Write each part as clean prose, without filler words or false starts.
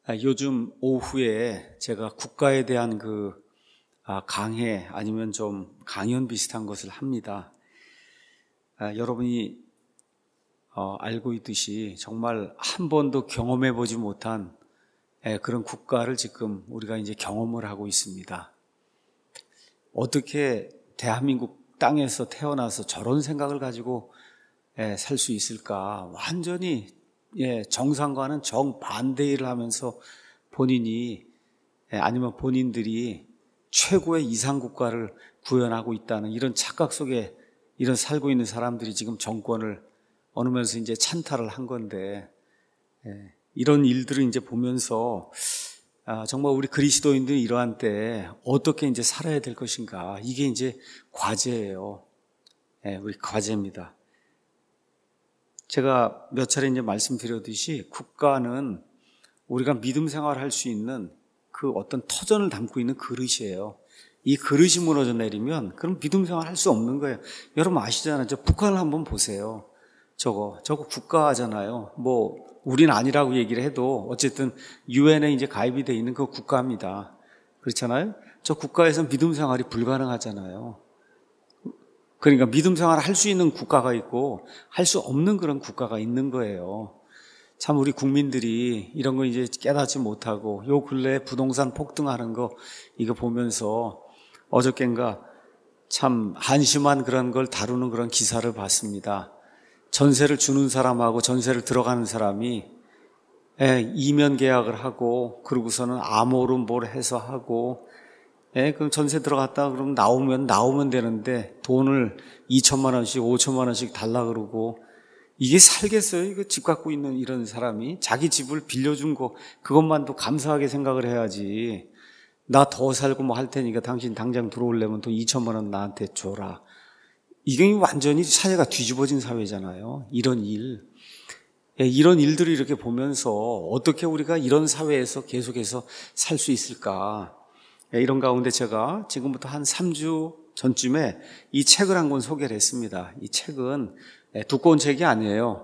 요즘 오후에 제가 국가에 대한 강해 아니면 좀 강연 비슷한 것을 합니다. 여러분이 알고 있듯이 정말 한 번도 경험해 보지 못한 그런 국가를 지금 우리가 이제 경험을 하고 있습니다. 어떻게 대한민국 땅에서 태어나서 저런 생각을 가지고 살 수 있을까? 완전히 정상과는 정반대 일을 하면서 본인이 아니면 본인들이 최고의 이상 국가를 구현하고 있다는 이런 착각 속에 이런 살고 있는 사람들이 지금 정권을 어느 면에서 이제 찬탈을 한 건데, 이런 일들을 이제 보면서 정말 우리 그리스도인들이 이러한 때 어떻게 이제 살아야 될 것인가, 이게 이제 과제예요. 우리 과제입니다. 제가 몇 차례 이제 말씀드렸듯이 국가는 우리가 믿음 생활을 할 수 있는 그 어떤 터전을 담고 있는 그릇이에요. 이 그릇이 무너져 내리면 그럼 믿음 생활 할 수 없는 거예요. 여러분 아시잖아요. 저 북한을 한번 보세요. 저거 국가잖아요. 뭐 우린 아니라고 얘기를 해도 어쨌든 유엔에 이제 가입이 돼 있는 그 국가입니다. 그렇잖아요. 저 국가에서 믿음 생활이 불가능하잖아요. 그러니까 믿음 생활을 할 수 있는 국가가 있고 할 수 없는 그런 국가가 있는 거예요. 참 우리 국민들이 이런 거 이제 깨닫지 못하고 요 근래에 부동산 폭등하는 거 이거 보면서 어저껜가 참 한심한 그런 걸 다루는 그런 기사를 봤습니다. 전세를 주는 사람하고 전세를 들어가는 사람이 이면 계약을 하고 그러고서는 암호로 뭘 해서 하고 그럼 전세 들어갔다 그러면 나오면 되는데 돈을 2천만 원씩 5천만 원씩 달라 그러고 이게 살겠어요? 이거 집 갖고 있는 이런 사람이 자기 집을 빌려준 거 그것만도 감사하게 생각을 해야지. 나 더 살고 뭐 할 테니까 당신 당장 들어오려면 돈 2천만 원 나한테 줘라. 이게 완전히 사회가 뒤집어진 사회잖아요. 이런 일들을 이렇게 보면서 어떻게 우리가 이런 사회에서 계속해서 살 수 있을까? 이런 가운데 제가 지금부터 한 3주 전쯤에 이 책을 한 권 소개를 했습니다. 이 책은 두꺼운 책이 아니에요.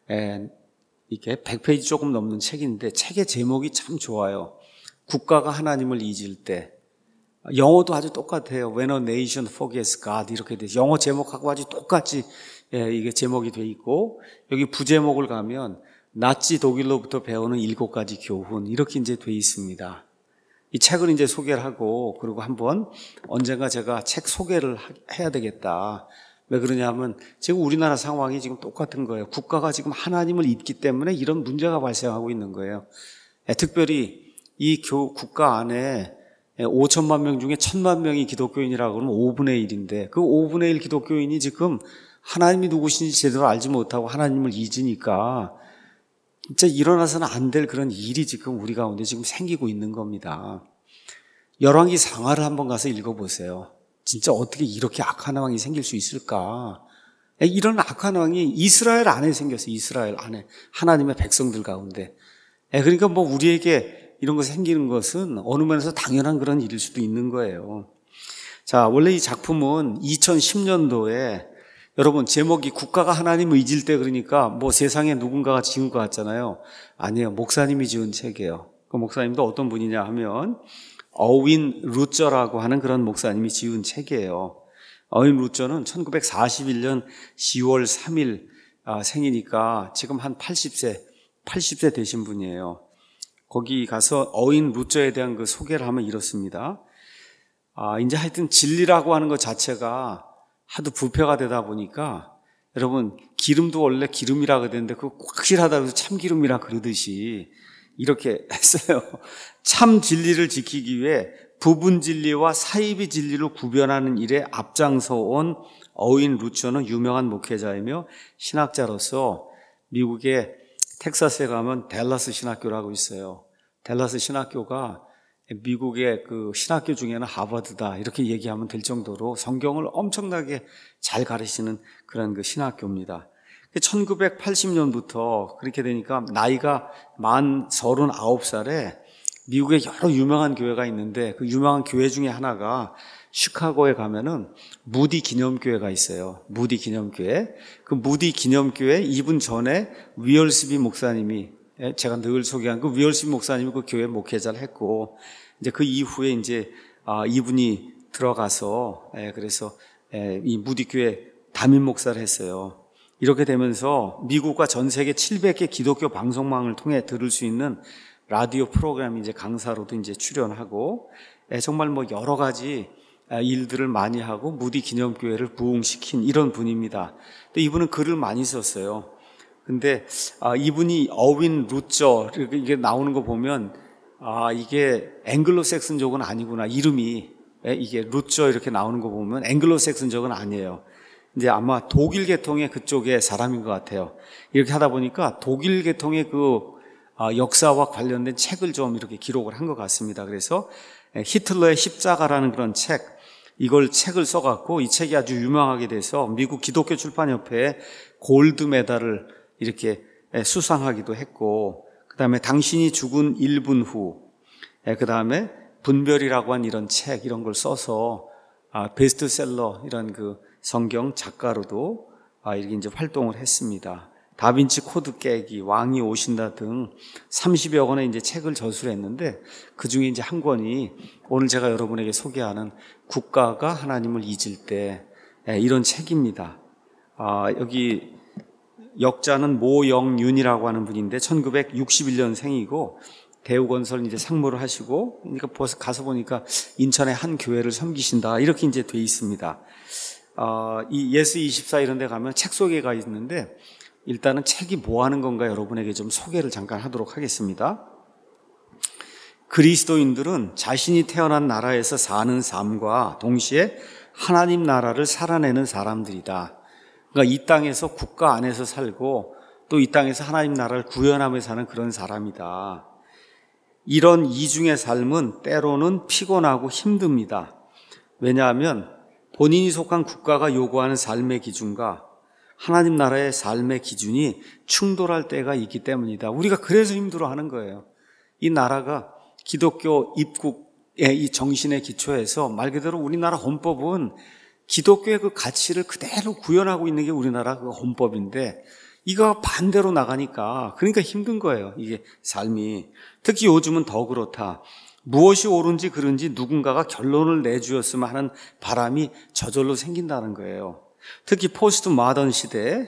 이게 100페이지 조금 넘는 책인데 책의 제목이 참 좋아요. 국가가 하나님을 잊을 때. 영어도 아주 똑같아요. When a nation forgets God 이렇게 돼서 영어 제목하고 아주 똑같이 이게 제목이 돼 있고 여기 부제목을 가면 나치 독일로부터 배우는 7가지 교훈 이렇게 이제 돼 있습니다. 이 책을 이제 소개를 하고 그리고 한번 언젠가 제가 책 소개를 해야 되겠다. 왜 그러냐면 지금 우리나라 상황이 지금 똑같은 거예요. 국가가 지금 하나님을 잊기 때문에 이런 문제가 발생하고 있는 거예요. 특별히 이 국가 안에 5천만 명 중에 1,000만 명이 기독교인이라고 그러면 5분의 1인데 그 5분의 1 기독교인이 지금 하나님이 누구신지 제대로 알지 못하고 하나님을 잊으니까 진짜 일어나서는 안 될 그런 일이 지금 우리 가운데 지금 생기고 있는 겁니다. 열왕기 상하를 한번 가서 읽어보세요. 진짜 어떻게 이렇게 악한 왕이 생길 수 있을까? 이런 악한 왕이 이스라엘 안에 생겼어요. 이스라엘 안에 하나님의 백성들 가운데. 그러니까 뭐 우리에게 이런 거 생기는 것은 어느 면에서 당연한 그런 일일 수도 있는 거예요. 자, 원래 이 작품은 2010년도에 여러분 제목이 국가가 하나님을 잊을 때 그러니까 뭐 세상에 누군가가 지은 것 같잖아요. 아니에요. 목사님이 지은 책이에요. 그 목사님도 어떤 분이냐 하면 어윈 루저라고 하는 그런 목사님이 지은 책이에요. 어윈 루저는 1941년 10월 3일 생이니까 지금 한 80세 되신 분이에요. 거기 가서 어윈 루저에 대한 그 소개를 하면 이렇습니다. 이제 하여튼 진리라고 하는 것 자체가 하도 부패가 되다 보니까 여러분 기름도 원래 기름이라 그랬는데 그거 확실하다고 해서 참기름이라 그러듯이 이렇게 했어요. 참 진리를 지키기 위해 부분 진리와 사이비 진리를 구별하는 일에 앞장서 온 어윈 루처는 유명한 목회자이며 신학자로서 미국의 텍사스에 가면 댈러스 신학교라고 있어요. 댈러스 신학교가 미국의 그 신학교 중에는 하버드다 이렇게 얘기하면 될 정도로 성경을 엄청나게 잘 가르치는 그런 그 신학교입니다. 1980년부터 그렇게 되니까 나이가 만 39살에 미국에 여러 유명한 교회가 있는데 그 유명한 교회 중에 하나가 시카고에 가면은 무디 기념교회가 있어요. 무디 기념교회. 그 무디 기념교회 이분 전에 위얼스비 목사님이 제가 늘 소개한 그 위얼신 목사님이 그 교회 목회자를 했고, 이제 그 이후에 이제 이분이 들어가서 그래서 이 무디교회 담임 목사를 했어요. 이렇게 되면서 미국과 전 세계 700개 기독교 방송망을 통해 들을 수 있는 라디오 프로그램 이제 강사로도 이제 출연하고, 정말 뭐 여러 가지 일들을 많이 하고 무디 기념교회를 부흥시킨 이런 분입니다. 또 이분은 글을 많이 썼어요. 근데 이분이 어윈 루처 이게 나오는 거 보면 이게 앵글로색슨족은 아니구나. 이름이 이게 루처 이렇게 나오는 거 보면 앵글로색슨족은 아니에요. 이제 아마 독일 계통의 그쪽의 사람인 것 같아요. 이렇게 하다 보니까 독일 계통의 그 역사와 관련된 책을 좀 이렇게 기록을 한 것 같습니다. 그래서 히틀러의 십자가라는 그런 책, 이걸 책을 써갖고 이 책이 아주 유명하게 돼서 미국 기독교 출판협회에 골드 메달을 이렇게 수상하기도 했고, 그 다음에 당신이 죽은 1분 후, 그 다음에 분별이라고 한 이런 책, 이런 걸 써서 베스트셀러 이런 그 성경 작가로도 이렇게 이제 활동을 했습니다. 다빈치 코드 깨기, 왕이 오신다 등 30여 권의 이제 책을 저술했는데, 그 중에 이제 한 권이 오늘 제가 여러분에게 소개하는 국가가 하나님을 잊을 때, 이런 책입니다. 여기 역자는 모영윤이라고 하는 분인데 1961년생이고 대우건설 이제 상무를 하시고, 그러니까 벌써 가서 보니까 인천의 한 교회를 섬기신다 이렇게 이제 돼 있습니다. 이 예스24 이런 데 가면 책 소개가 있는데, 일단은 책이 뭐 하는 건가 여러분에게 좀 소개를 잠깐 하도록 하겠습니다. 그리스도인들은 자신이 태어난 나라에서 사는 삶과 동시에 하나님 나라를 살아내는 사람들이다. 그러니까 이 땅에서 국가 안에서 살고 또 이 땅에서 하나님 나라를 구현하며 사는 그런 사람이다. 이런 이중의 삶은 때로는 피곤하고 힘듭니다. 왜냐하면 본인이 속한 국가가 요구하는 삶의 기준과 하나님 나라의 삶의 기준이 충돌할 때가 있기 때문이다. 우리가 그래서 힘들어하는 거예요. 이 나라가 기독교 입국의 이 정신의 기초에서 말 그대로 우리나라 헌법은 기독교의 그 가치를 그대로 구현하고 있는 게 우리나라 그 헌법인데, 이거 반대로 나가니까 그러니까 힘든 거예요. 이게 삶이. 특히 요즘은 더 그렇다. 무엇이 옳은지 그른지 누군가가 결론을 내주었으면 하는 바람이 저절로 생긴다는 거예요. 특히 포스트 마던 시대의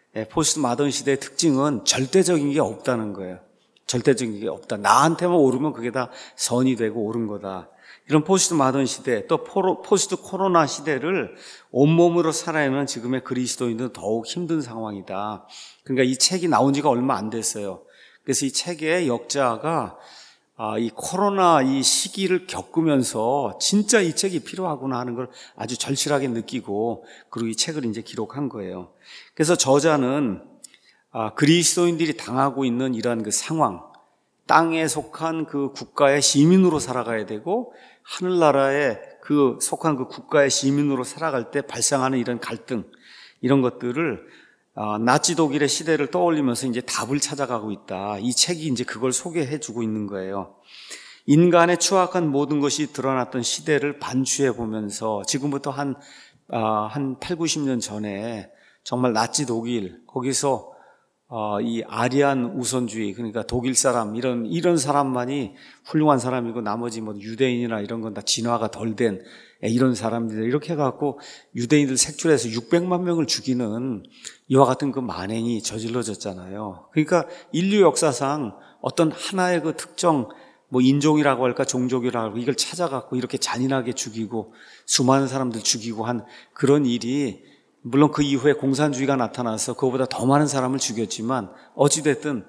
특징은 절대적인 게 없다는 거예요. 절대적인 게 없다. 나한테만 옳으면 그게 다 선이 되고 옳은 거다. 이런 포스트 마던 시대, 또 포스트 코로나 시대를 온몸으로 살아내는 지금의 그리스도인들은 더욱 힘든 상황이다. 그러니까 이 책이 나온 지가 얼마 안 됐어요. 그래서 이 책의 역자가 이 코로나 이 시기를 겪으면서 진짜 이 책이 필요하구나 하는 걸 아주 절실하게 느끼고, 그리고 이 책을 이제 기록한 거예요. 그래서 저자는 그리스도인들이 당하고 있는 이러한 그 상황, 땅에 속한 그 국가의 시민으로 살아가야 되고 하늘나라에 그 속한 그 국가의 시민으로 살아갈 때 발생하는 이런 갈등, 이런 것들을 나치 독일의 시대를 떠올리면서 이제 답을 찾아가고 있다. 이 책이 이제 그걸 소개해 주고 있는 거예요. 인간의 추악한 모든 것이 드러났던 시대를 반추해 보면서 지금부터 한 8, 90년 전에 정말 나치 독일, 거기서 이 아리안 우선주의, 그러니까 독일 사람, 이런 사람만이 훌륭한 사람이고 나머지 뭐 유대인이나 이런 건 다 진화가 덜 된 이런 사람들, 이렇게 해갖고 유대인들 색출해서 600만 명을 죽이는 이와 같은 그 만행이 저질러졌잖아요. 그러니까 인류 역사상 어떤 하나의 그 특정 뭐 인종이라고 할까 종족이라고 할까 이걸 찾아갖고 이렇게 잔인하게 죽이고 수많은 사람들 죽이고 한 그런 일이, 물론 그 이후에 공산주의가 나타나서 그거보다 더 많은 사람을 죽였지만 어찌됐든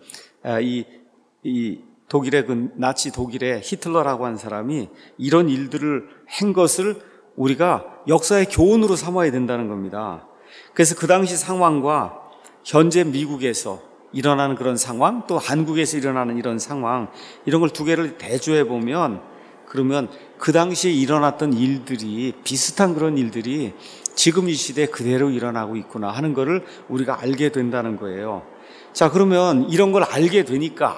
이 독일의 그 나치 독일의 히틀러라고 하는 사람이 이런 일들을 한 것을 우리가 역사의 교훈으로 삼아야 된다는 겁니다. 그래서 그 당시 상황과 현재 미국에서 일어나는 그런 상황, 또 한국에서 일어나는 이런 상황, 이런 걸 두 개를 대조해 보면, 그러면 그 당시에 일어났던 일들이, 비슷한 그런 일들이 지금 이 시대에 그대로 일어나고 있구나 하는 거를 우리가 알게 된다는 거예요. 자, 그러면 이런 걸 알게 되니까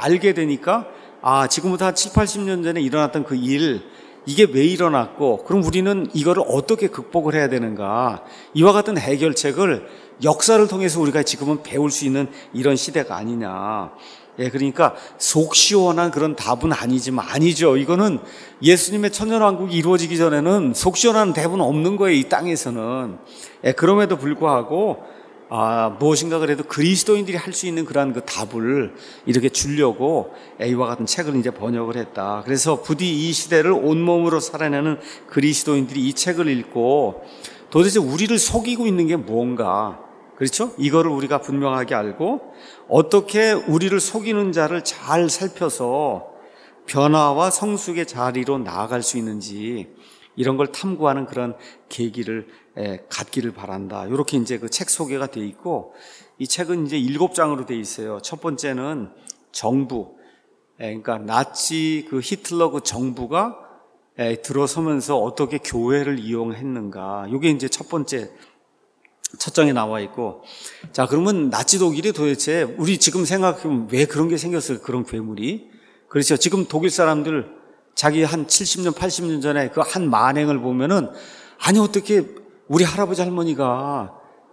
지금부터 한 7, 80년 전에 일어났던 그 일, 이게 왜 일어났고, 그럼 우리는 이거를 어떻게 극복을 해야 되는가, 이와 같은 해결책을 역사를 통해서 우리가 지금은 배울 수 있는 이런 시대가 아니냐. 그러니까 속 시원한 그런 답은 아니지만 아니죠. 이거는 예수님의 천년왕국이 이루어지기 전에는 속 시원한 답은 없는 거예요. 이 땅에서는. 그럼에도 불구하고 무엇인가 그래도 그리스도인들이 할 수 있는 그러한 그 답을 이렇게 주려고 이와 같은 책을 이제 번역을 했다. 그래서 부디 이 시대를 온몸으로 살아내는 그리스도인들이 이 책을 읽고 도대체 우리를 속이고 있는 게 뭔가, 그렇죠? 이거를 우리가 분명하게 알고 어떻게 우리를 속이는 자를 잘 살펴서 변화와 성숙의 자리로 나아갈 수 있는지 이런 걸 탐구하는 그런 계기를 갖기를 바란다. 이렇게 이제 그 책 소개가 돼 있고, 이 책은 이제 7장으로 돼 있어요. 첫 번째는 정부, 그러니까 나치 그 히틀러 그 정부가 들어서면서 어떻게 교회를 이용했는가. 이게 이제 첫 번째 첫 장에 나와 있고, 자, 그러면 나치 독일이 도대체 우리 지금 생각하면 왜 그런 게 생겼어요? 그런 괴물이. 그렇죠. 지금 독일 사람들 자기 한 70년, 80년 전에 그 한 만행을 보면은, 아니, 어떻게 우리 할아버지 할머니가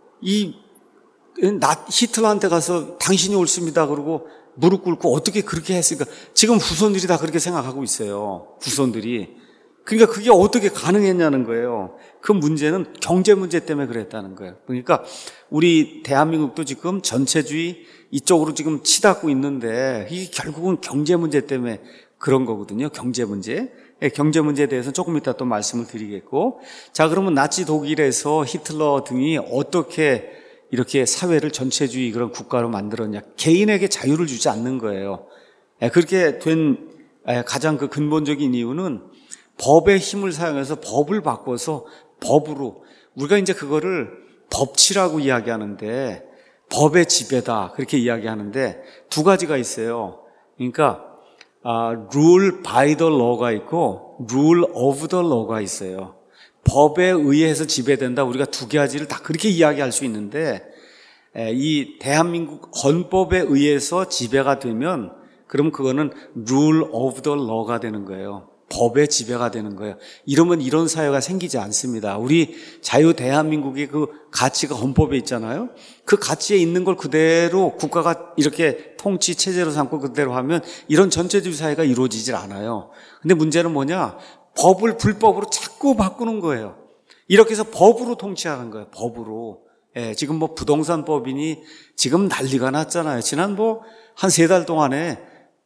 히틀러한테 가서 당신이 옳습니다. 그러고 무릎 꿇고 어떻게 그렇게 했을까? 지금 후손들이 다 그렇게 생각하고 있어요. 후손들이. 그러니까 그게 어떻게 가능했냐는 거예요. 그 문제는 경제 문제 때문에 그랬다는 거예요. 그러니까 우리 대한민국도 지금 전체주의 이쪽으로 지금 치닫고 있는데 이게 결국은 경제 문제 때문에 그런 거거든요. 경제 문제. 경제 문제에 대해서 조금 이따 또 말씀을 드리겠고, 자, 그러면 나치 독일에서 히틀러 등이 어떻게 이렇게 사회를 전체주의 그런 국가로 만들었냐? 개인에게 자유를 주지 않는 거예요. 그렇게 된 가장 그 근본적인 이유는 법의 힘을 사용해서 법을 바꿔서 법으로, 우리가 이제 그거를 법치라고 이야기하는데 법의 지배다 그렇게 이야기하는데 두 가지가 있어요. 그러니까 rule by the law가 있고 rule of the law가 있어요. 법에 의해서 지배된다. 우리가 두 가지를 다 그렇게 이야기할 수 있는데, 이 대한민국 헌법에 의해서 지배가 되면 그럼 그거는 rule of the law가 되는 거예요. 법의 지배가 되는 거예요. 이러면 이런 사회가 생기지 않습니다. 우리 자유 대한민국의 그 가치가 헌법에 있잖아요. 그 가치에 있는 걸 그대로 국가가 이렇게 통치 체제로 삼고 그대로 하면 이런 전체주의 사회가 이루어지질 않아요. 근데 문제는 뭐냐? 법을 불법으로 자꾸 바꾸는 거예요. 이렇게 해서 법으로 통치하는 거예요. 법으로. 지금 뭐 부동산법이니 지금 난리가 났잖아요. 지난 한 3달 동안에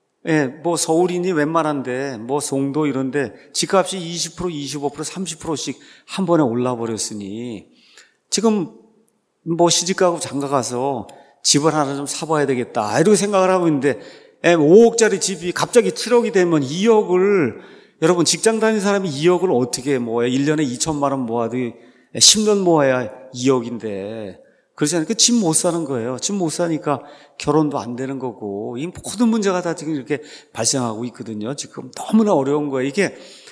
서울이니 웬만한데 송도 이런데 집값이 20%, 25%, 30%씩 한 번에 올라 버렸으니 지금 시집가고 장가 가서 집을 하나 좀 사봐야 되겠다 이렇게 생각을 하고 있는데 5억짜리 집이 갑자기 7억이 되면 2억을, 여러분 직장 다니는 사람이 2억을 어떻게 모아요? 1년에 2천만 원 모아도 10년 모아야 2억인데 그렇지 않으니까 집 못 사는 거예요. 집 못 사니까 결혼도 안 되는 거고, 이 모든 문제가 다 지금 이렇게 발생하고 있거든요. 지금 너무나 어려운 거예요. 이게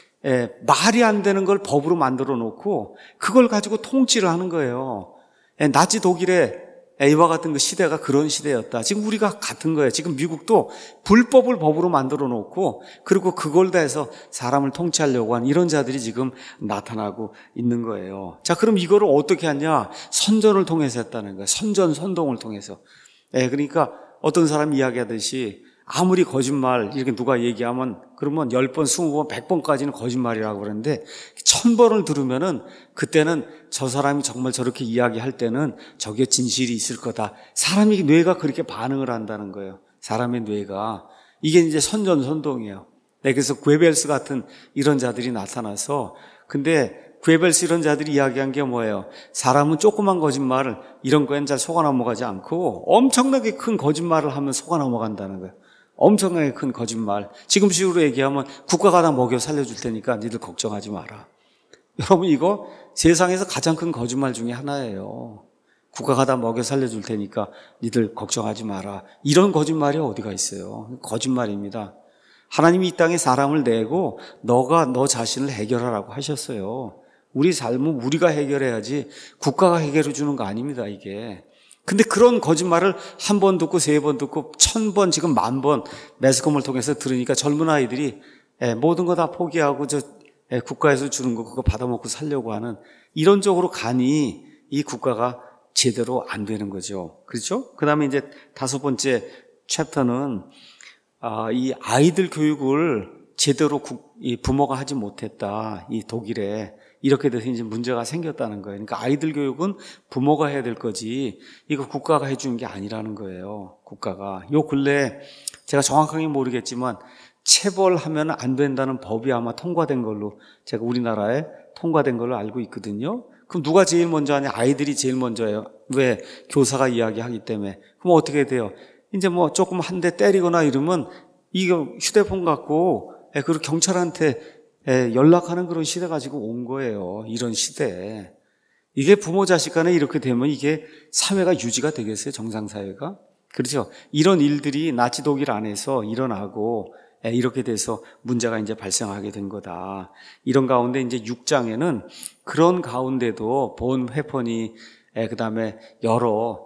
말이 안 되는 걸 법으로 만들어 놓고 그걸 가지고 통치를 하는 거예요. 나치 독일의 이와 같은 그 시대가 그런 시대였다. 지금 우리가 같은 거예요. 지금 미국도 불법을 법으로 만들어 놓고 그리고 그걸 다 해서 사람을 통치하려고 하는 이런 자들이 지금 나타나고 있는 거예요. 자, 그럼 이거를 어떻게 하냐? 선전을 통해서 했다는 거예요. 선동을 통해서. 그러니까 어떤 사람이 이야기하듯이 아무리 거짓말 이렇게 누가 얘기하면 그러면 10번, 20번, 100번까지는 거짓말이라고 그러는데 1000번을 들으면은 그때는 저 사람이 정말 저렇게 이야기할 때는 저게 진실이 있을 거다. 사람이 뇌가 그렇게 반응을 한다는 거예요. 사람의 뇌가. 이게 이제 선전선동이에요. 그래서 괴벨스 같은 이런 자들이 나타나서, 근데 괴벨스 이런 자들이 이야기한 게 뭐예요? 사람은 조그만 거짓말을 이런 거엔 잘 속아 넘어가지 않고 엄청나게 큰 거짓말을 하면 속아 넘어간다는 거예요. 엄청나게 큰 거짓말. 지금 식으로 얘기하면 국가가 다 먹여 살려줄 테니까 니들 걱정하지 마라. 여러분, 이거 세상에서 가장 큰 거짓말 중에 하나예요. 국가가 다 먹여 살려줄 테니까 니들 걱정하지 마라. 이런 거짓말이 어디가 있어요? 거짓말입니다. 하나님이 이 땅에 사람을 내고 너가 너 자신을 해결하라고 하셨어요. 우리 삶은 우리가 해결해야지 국가가 해결해 주는 거 아닙니다, 이게. 근데 그런 거짓말을 한 번 듣고 3번 듣고 1000번 지금 10,000번 매스컴을 통해서 들으니까 젊은 아이들이 모든 거 다 포기하고 국가에서 주는 거 그거 받아먹고 살려고 하는 이런 쪽으로 가니 이 국가가 제대로 안 되는 거죠. 그렇죠? 그 다음에 이제 5번째 챕터는 이 아이들 교육을 제대로 이 부모가 하지 못했다. 이 독일에 이렇게 돼서 이제 문제가 생겼다는 거예요. 그러니까 아이들 교육은 부모가 해야 될 거지 이거 국가가 해주는 게 아니라는 거예요. 국가가. 요 근래 제가 정확하게 모르겠지만 체벌하면 안 된다는 법이 아마 통과된 걸로 제가 우리나라에 통과된 걸로 알고 있거든요. 그럼 누가 제일 먼저 하냐? 아이들이 제일 먼저예요. 왜? 교사가 이야기하기 때문에. 그럼 어떻게 돼요? 이제 뭐 조금 한 대 때리거나 이러면 이거 휴대폰 갖고 그리고 경찰한테 연락하는 그런 시대 가지고 온 거예요. 이런 시대. 이게 부모 자식 간에 이렇게 되면 이게 사회가 유지가 되겠어요? 정상사회가? 그렇죠? 이런 일들이 나치 독일 안에서 일어나고 이렇게 돼서 문제가 이제 발생하게 된 거다. 이런 가운데 이제 6장에는 그런 가운데도 본 회폰이 그다음에 여러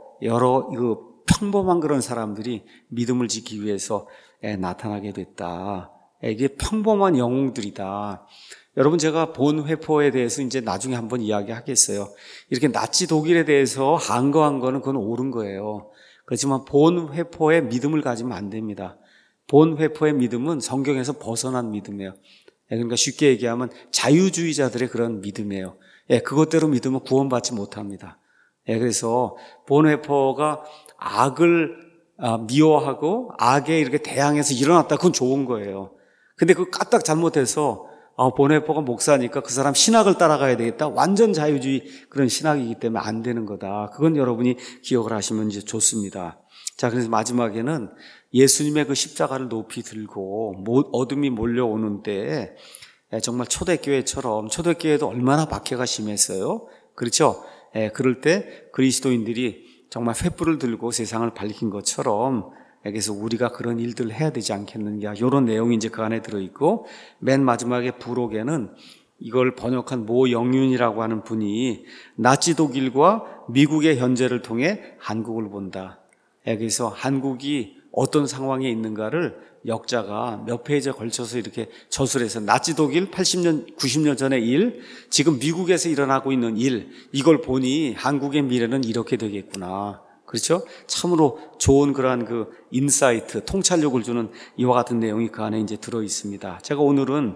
평범한 그런 사람들이 믿음을 지키기 위해서 나타나게 됐다. 이게 평범한 영웅들이다. 여러분 제가 본 회포에 대해서 이제 나중에 한번 이야기하겠어요. 이렇게 나치 독일에 대해서 한거한 거는 그건 옳은 거예요. 그렇지만 본 회포에 믿음을 가지면 안 됩니다. 본 회포의 믿음은 성경에서 벗어난 믿음이에요. 그러니까 쉽게 얘기하면 자유주의자들의 그런 믿음이에요. 그것대로 믿으면 구원받지 못합니다. 그래서 본 회포가 악을 미워하고 악에 이렇게 대항해서 일어났다. 그건 좋은 거예요. 근데 그거 까딱 잘못해서 본회포가 목사니까 그 사람 신학을 따라가야 되겠다. 완전 자유주의 그런 신학이기 때문에 안 되는 거다. 그건 여러분이 기억을 하시면 이제 좋습니다. 자, 그래서 마지막에는 예수님의 그 십자가를 높이 들고 어둠이 몰려오는 때에 정말 초대교회처럼 초대교회도 얼마나 박해가 심했어요. 그렇죠? 그럴 때 그리스도인들이 정말 횃불을 들고 세상을 밝힌 것처럼 그래서 우리가 그런 일들을 해야 되지 않겠느냐 이런 내용이 이제 그 안에 들어있고 맨 마지막에 부록에는 이걸 번역한 모 영윤이라고 하는 분이 나치 독일과 미국의 현재를 통해 한국을 본다. 그래서 한국이 어떤 상황에 있는가를 역자가 몇 페이지에 걸쳐서 이렇게 저술해서 나치 독일 80년, 90년 전의 일, 지금 미국에서 일어나고 있는 일, 이걸 보니 한국의 미래는 이렇게 되겠구나. 그렇죠? 참으로 좋은 그러한 그 인사이트, 통찰력을 주는 이와 같은 내용이 그 안에 이제 들어 있습니다. 제가 오늘은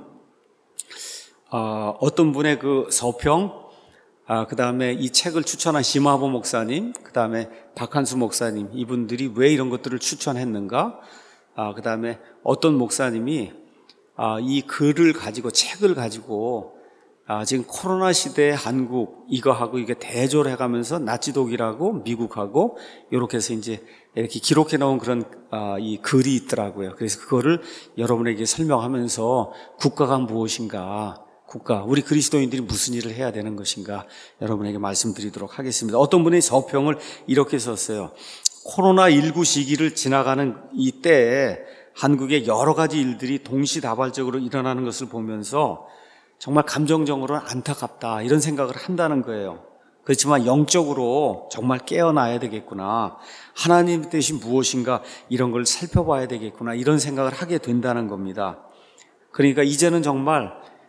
어떤 분의 그 서평, 그 다음에 이 책을 추천한 심화보 목사님, 그 다음에 박한수 목사님, 이분들이 왜 이런 것들을 추천했는가? 그 다음에 어떤 목사님이 이 글을 가지고, 책을 가지고 지금 코로나 시대의 한국 이거하고 이게 대조를 해가면서 나치 독일하고 미국하고 이렇게 해서 이제 이렇게 기록해 놓은 그런 이 글이 있더라고요. 그래서 그거를 여러분에게 설명하면서 국가가 무엇인가, 우리 그리스도인들이 무슨 일을 해야 되는 것인가 여러분에게 말씀드리도록 하겠습니다. 어떤 분이 서평을 이렇게 썼어요. 코로나19 시기를 지나가는 이때에 한국의 여러 가지 일들이 동시다발적으로 일어나는 것을 보면서 정말 감정적으로 안타깝다 이런 생각을 한다는 거예요. 그렇지만 영적으로 정말 깨어나야 되겠구나. 하나님의 뜻이 무엇인가 이런 걸 살펴봐야 되겠구나 이런 생각을 하게 된다는 겁니다. 그러니까 이제는 정말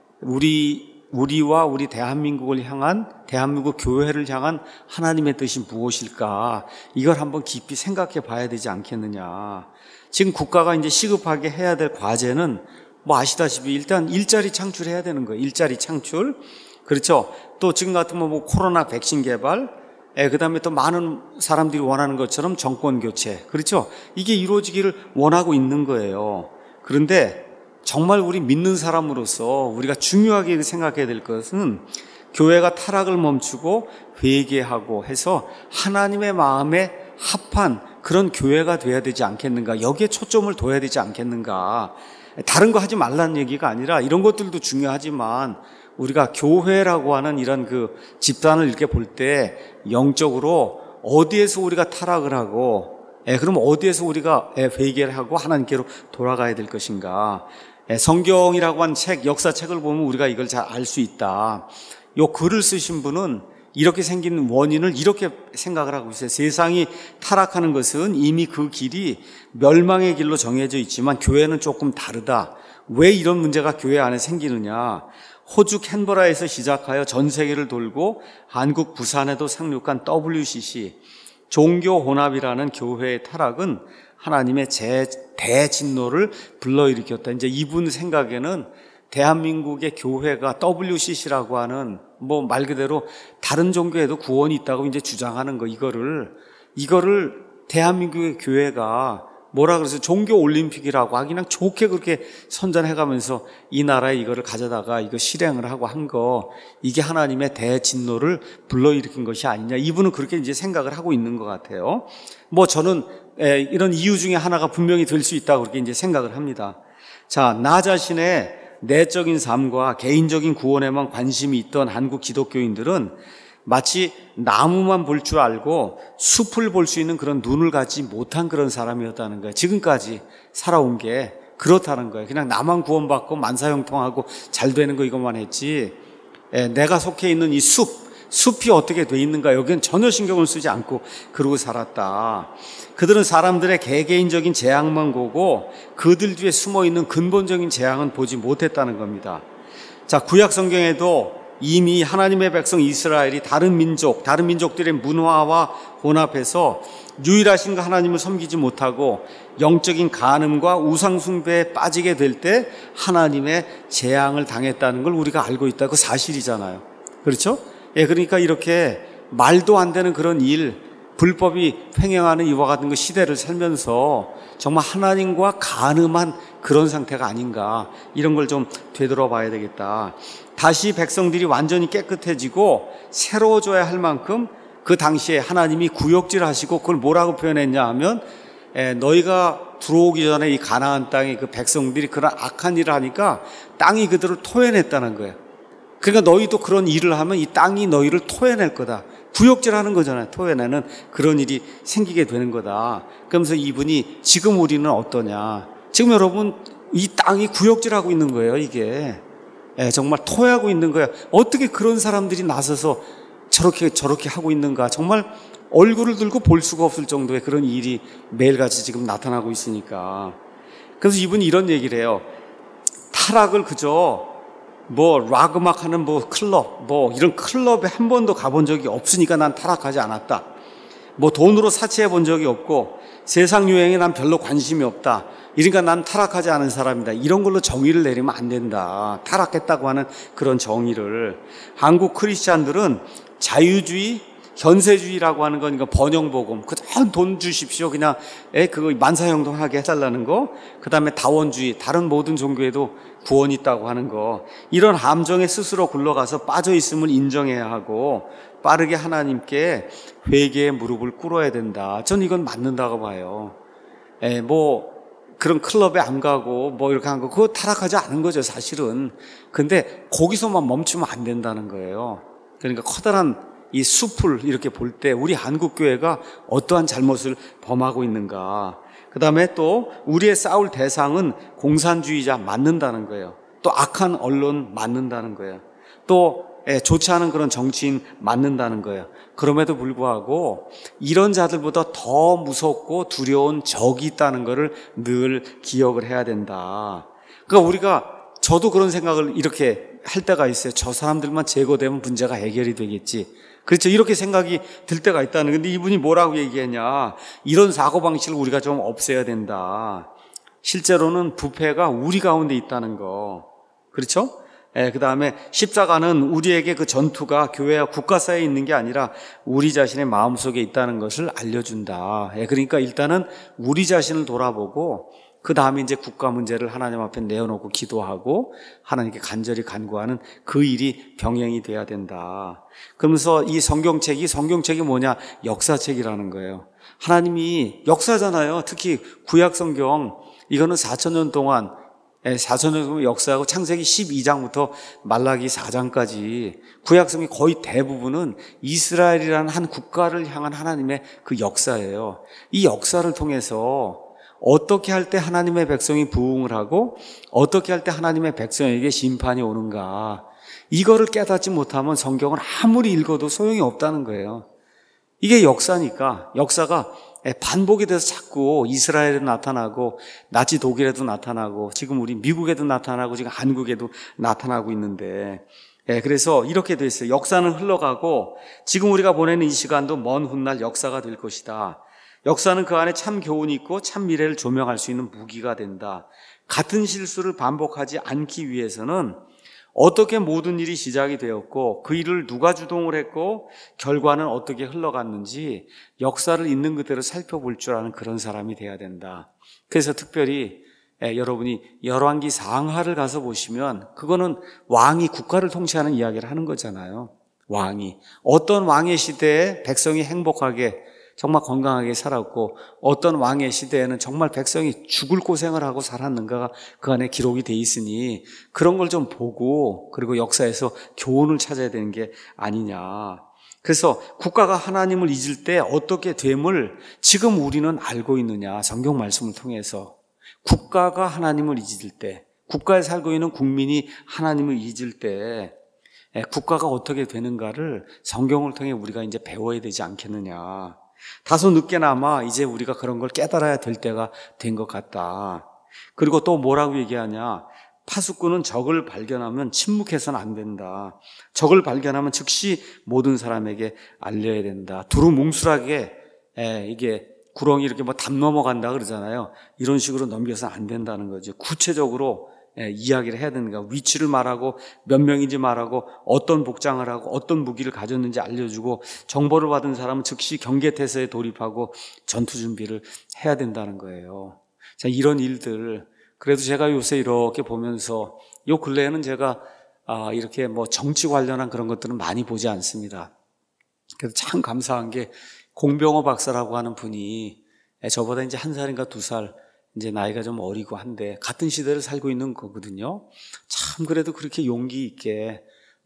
우리와 우리 대한민국을 향한, 대한민국 교회를 향한 하나님의 뜻이 무엇일까 이걸 한번 깊이 생각해 봐야 되지 않겠느냐. 지금 국가가 이제 시급하게 해야 될 과제는 뭐 아시다시피 일단 일자리 창출해야 되는 거예요. 일자리 창출. 그렇죠. 또 지금 같으면 뭐 코로나 백신 개발, 그 다음에 또 많은 사람들이 원하는 것처럼 정권 교체. 그렇죠. 이게 이루어지기를 원하고 있는 거예요. 그런데 정말 우리 믿는 사람으로서 우리가 중요하게 생각해야 될 것은 교회가 타락을 멈추고 회개하고 해서 하나님의 마음에 합한 그런 교회가 돼야 되지 않겠는가. 여기에 초점을 둬야 되지 않겠는가. 다른 거 하지 말라는 얘기가 아니라 이런 것들도 중요하지만 우리가 교회라고 하는 이런 그 집단을 이렇게 볼 때 영적으로 어디에서 우리가 타락을 하고 그럼 어디에서 우리가 회개를 하고 하나님께로 돌아가야 될 것인가. 성경이라고 한 책, 역사책을 보면 우리가 이걸 잘 알 수 있다. 요 글을 쓰신 분은 이렇게 생긴 원인을 이렇게 생각을 하고 있어요. 세상이 타락하는 것은 이미 그 길이 멸망의 길로 정해져 있지만 교회는 조금 다르다. 왜 이런 문제가 교회 안에 생기느냐. 호주 캔버라에서 시작하여 전 세계를 돌고 한국 부산에도 상륙한 WCC 종교 혼합이라는 교회의 타락은 하나님의 대진노를 불러일으켰다. 이제 이분 생각에는 대한민국의 교회가 WCC라고 하는 뭐 말 그대로 다른 종교에도 구원이 있다고 이제 주장하는 거, 이거를 대한민국의 교회가 뭐라 그래서 종교 올림픽이라고 하기 그냥 좋게 그렇게 선전해가면서 이 나라에 이거를 가져다가 이거 실행을 하고 한 거, 이게 하나님의 대진노를 불러일으킨 것이 아니냐. 이분은 그렇게 이제 생각을 하고 있는 것 같아요. 뭐 저는 이런 이유 중에 하나가 분명히 될 수 있다고 그렇게 이제 생각을 합니다. 자, 나 자신의 내적인 삶과 개인적인 구원에만 관심이 있던 한국 기독교인들은 마치 나무만 볼 줄 알고 숲을 볼 수 있는 그런 눈을 갖지 못한 그런 사람이었다는 거예요. 지금까지 살아온 게 그렇다는 거예요. 그냥 나만 구원받고 만사형통하고 잘 되는 거 이것만 했지, 내가 속해 있는 이 숲이 어떻게 돼 있는가, 여기는 전혀 신경을 쓰지 않고 그러고 살았다. 그들은 사람들의 개개인적인 재앙만 보고 그들 뒤에 숨어있는 근본적인 재앙은 보지 못했다는 겁니다. 자, 구약 성경에도 이미 하나님의 백성 이스라엘이 다른 민족들의 문화와 혼합해서 유일하신 그 하나님을 섬기지 못하고 영적인 간음과 우상숭배에 빠지게 될 때 하나님의 재앙을 당했다는 걸 우리가 알고 있다. 그 사실이잖아요. 그렇죠? 그러니까 이렇게 말도 안 되는 그런 일, 불법이 횡행하는 이와 같은 그 시대를 살면서 정말 하나님과 간음한 그런 상태가 아닌가, 이런 걸 좀 되돌아봐야 되겠다. 다시 백성들이 완전히 깨끗해지고 새로워져야 할 만큼 그 당시에 하나님이 구역질하시고, 그걸 뭐라고 표현했냐 하면, 너희가 들어오기 전에 이 가나안 땅에 그 백성들이 그런 악한 일을 하니까 땅이 그들을 토해냈다는 거예요. 그러니까 너희도 그런 일을 하면 이 땅이 너희를 토해낼 거다. 구역질하는 거잖아요. 토해내는 그런 일이 생기게 되는 거다. 그러면서 이분이 지금 우리는 어떠냐. 지금 여러분 이 땅이 구역질하고 있는 거예요. 이게 정말 토해하고 있는 거예요. 어떻게 그런 사람들이 나서서 저렇게 하고 있는가. 정말 얼굴을 들고 볼 수가 없을 정도의 그런 일이 매일같이 지금 나타나고 있으니까. 그래서 이분이 이런 얘기를 해요. 타락을 그저 락 음악 하는 클럽, 이런 클럽에 한 번도 가본 적이 없으니까 난 타락하지 않았다. 돈으로 사치해 본 적이 없고 세상 유행에 난 별로 관심이 없다. 그러니까 난 타락하지 않은 사람이다. 이런 걸로 정의를 내리면 안 된다. 타락했다고 하는 그런 정의를. 한국 크리스찬들은 자유주의, 현세주의라고 하는 거니까 번영복음, 그냥 돈 주십시오. 그냥 그거 만사형통하게 해달라는 거. 그 다음에 다원주의, 다른 모든 종교에도 구원이 있다고 하는 거. 이런 함정에 스스로 굴러가서 빠져있음을 인정해야 하고 빠르게 하나님께 회개의 무릎을 꿇어야 된다. 전 이건 맞는다고 봐요. 그런 클럽에 안 가고 이렇게 한 거, 그거 타락하지 않은 거죠, 사실은. 근데 거기서만 멈추면 안 된다는 거예요. 그러니까 커다란 이 숲을 이렇게 볼 때 우리 한국교회가 어떠한 잘못을 범하고 있는가. 그 다음에 또 우리의 싸울 대상은 공산주의자 맞는다는 거예요. 또 악한 언론 맞는다는 거예요. 또 좋지 않은 그런 정치인 맞는다는 거예요. 그럼에도 불구하고 이런 자들보다 더 무섭고 두려운 적이 있다는 것을 늘 기억을 해야 된다. 그러니까 저도 그런 생각을 이렇게 할 때가 있어요. 저 사람들만 제거되면 문제가 해결이 되겠지. 그렇죠. 이렇게 생각이 들 때가 있다는. 근데 이분이 뭐라고 얘기했냐. 이런 사고방식을 우리가 좀 없애야 된다. 실제로는 부패가 우리 가운데 있다는 거. 그렇죠? 그 다음에 십자가는 우리에게 그 전투가 교회와 국가 사이에 있는 게 아니라 우리 자신의 마음속에 있다는 것을 알려준다. 그러니까 일단은 우리 자신을 돌아보고 그 다음에 이제 국가 문제를 하나님 앞에 내어놓고 기도하고 하나님께 간절히 간구하는 그 일이 병행이 돼야 된다. 그러면서 이 성경책이 뭐냐? 역사책이라는 거예요. 하나님이 역사잖아요. 특히 구약 성경, 이거는 4,000년 동안 4,000년 역사하고 창세기 12장부터 말라기 4장까지 구약성의 거의 대부분은 이스라엘이라는 한 국가를 향한 하나님의 그 역사예요. 이 역사를 통해서 어떻게 할 때 하나님의 백성이 부흥을 하고 어떻게 할 때 하나님의 백성에게 심판이 오는가, 이거를 깨닫지 못하면 성경을 아무리 읽어도 소용이 없다는 거예요. 이게 역사니까. 역사가 반복이 돼서 자꾸 이스라엘에도 나타나고 나치 독일에도 나타나고 지금 우리 미국에도 나타나고 지금 한국에도 나타나고 있는데, 그래서 이렇게 돼 있어요. 역사는 흘러가고 지금 우리가 보내는 이 시간도 먼 훗날 역사가 될 것이다. 역사는 그 안에 참 교훈이 있고 참 미래를 조명할 수 있는 무기가 된다. 같은 실수를 반복하지 않기 위해서는 어떻게 모든 일이 시작이 되었고 그 일을 누가 주동을 했고 결과는 어떻게 흘러갔는지 역사를 있는 그대로 살펴볼 줄 아는 그런 사람이 돼야 된다. 그래서 특별히 여러분이 열왕기 상하를 가서 보시면 그거는 왕이 국가를 통치하는 이야기를 하는 거잖아요. 왕이 어떤 왕의 시대에 백성이 행복하게 정말 건강하게 살았고 어떤 왕의 시대에는 정말 백성이 죽을 고생을 하고 살았는가가 그 안에 기록이 돼 있으니 그런 걸 좀 보고 그리고 역사에서 교훈을 찾아야 되는 게 아니냐. 그래서 국가가 하나님을 잊을 때 어떻게 됨을 지금 우리는 알고 있느냐. 성경 말씀을 통해서 국가가 하나님을 잊을 때, 국가에 살고 있는 국민이 하나님을 잊을 때 국가가 어떻게 되는가를 성경을 통해 우리가 이제 배워야 되지 않겠느냐. 다소 늦게나마 이제 우리가 그런 걸 깨달아야 될 때가 된 것 같다. 그리고 또 뭐라고 얘기하냐. 파수꾼은 적을 발견하면 침묵해서는 안 된다. 적을 발견하면 즉시 모든 사람에게 알려야 된다. 두루뭉술하게 이게 구렁이 이렇게 뭐 담 넘어간다 그러잖아요. 이런 식으로 넘겨서는 안 된다는 거죠. 구체적으로 이야기를 해야 되는 거야. 위치를 말하고 몇 명인지 말하고 어떤 복장을 하고 어떤 무기를 가졌는지 알려주고 정보를 받은 사람은 즉시 경계태세에 돌입하고 전투 준비를 해야 된다는 거예요. 자, 이런 일들 그래도 제가 요새 이렇게 보면서 요 근래에는 제가 이렇게 뭐 정치 관련한 그런 것들은 많이 보지 않습니다. 그래서 참 감사한 게 공병호 박사라고 하는 분이 저보다 이제 1살인가 2살 이제 나이가 좀 어리고 한데 같은 시대를 살고 있는 거거든요. 참 그래도 그렇게 용기 있게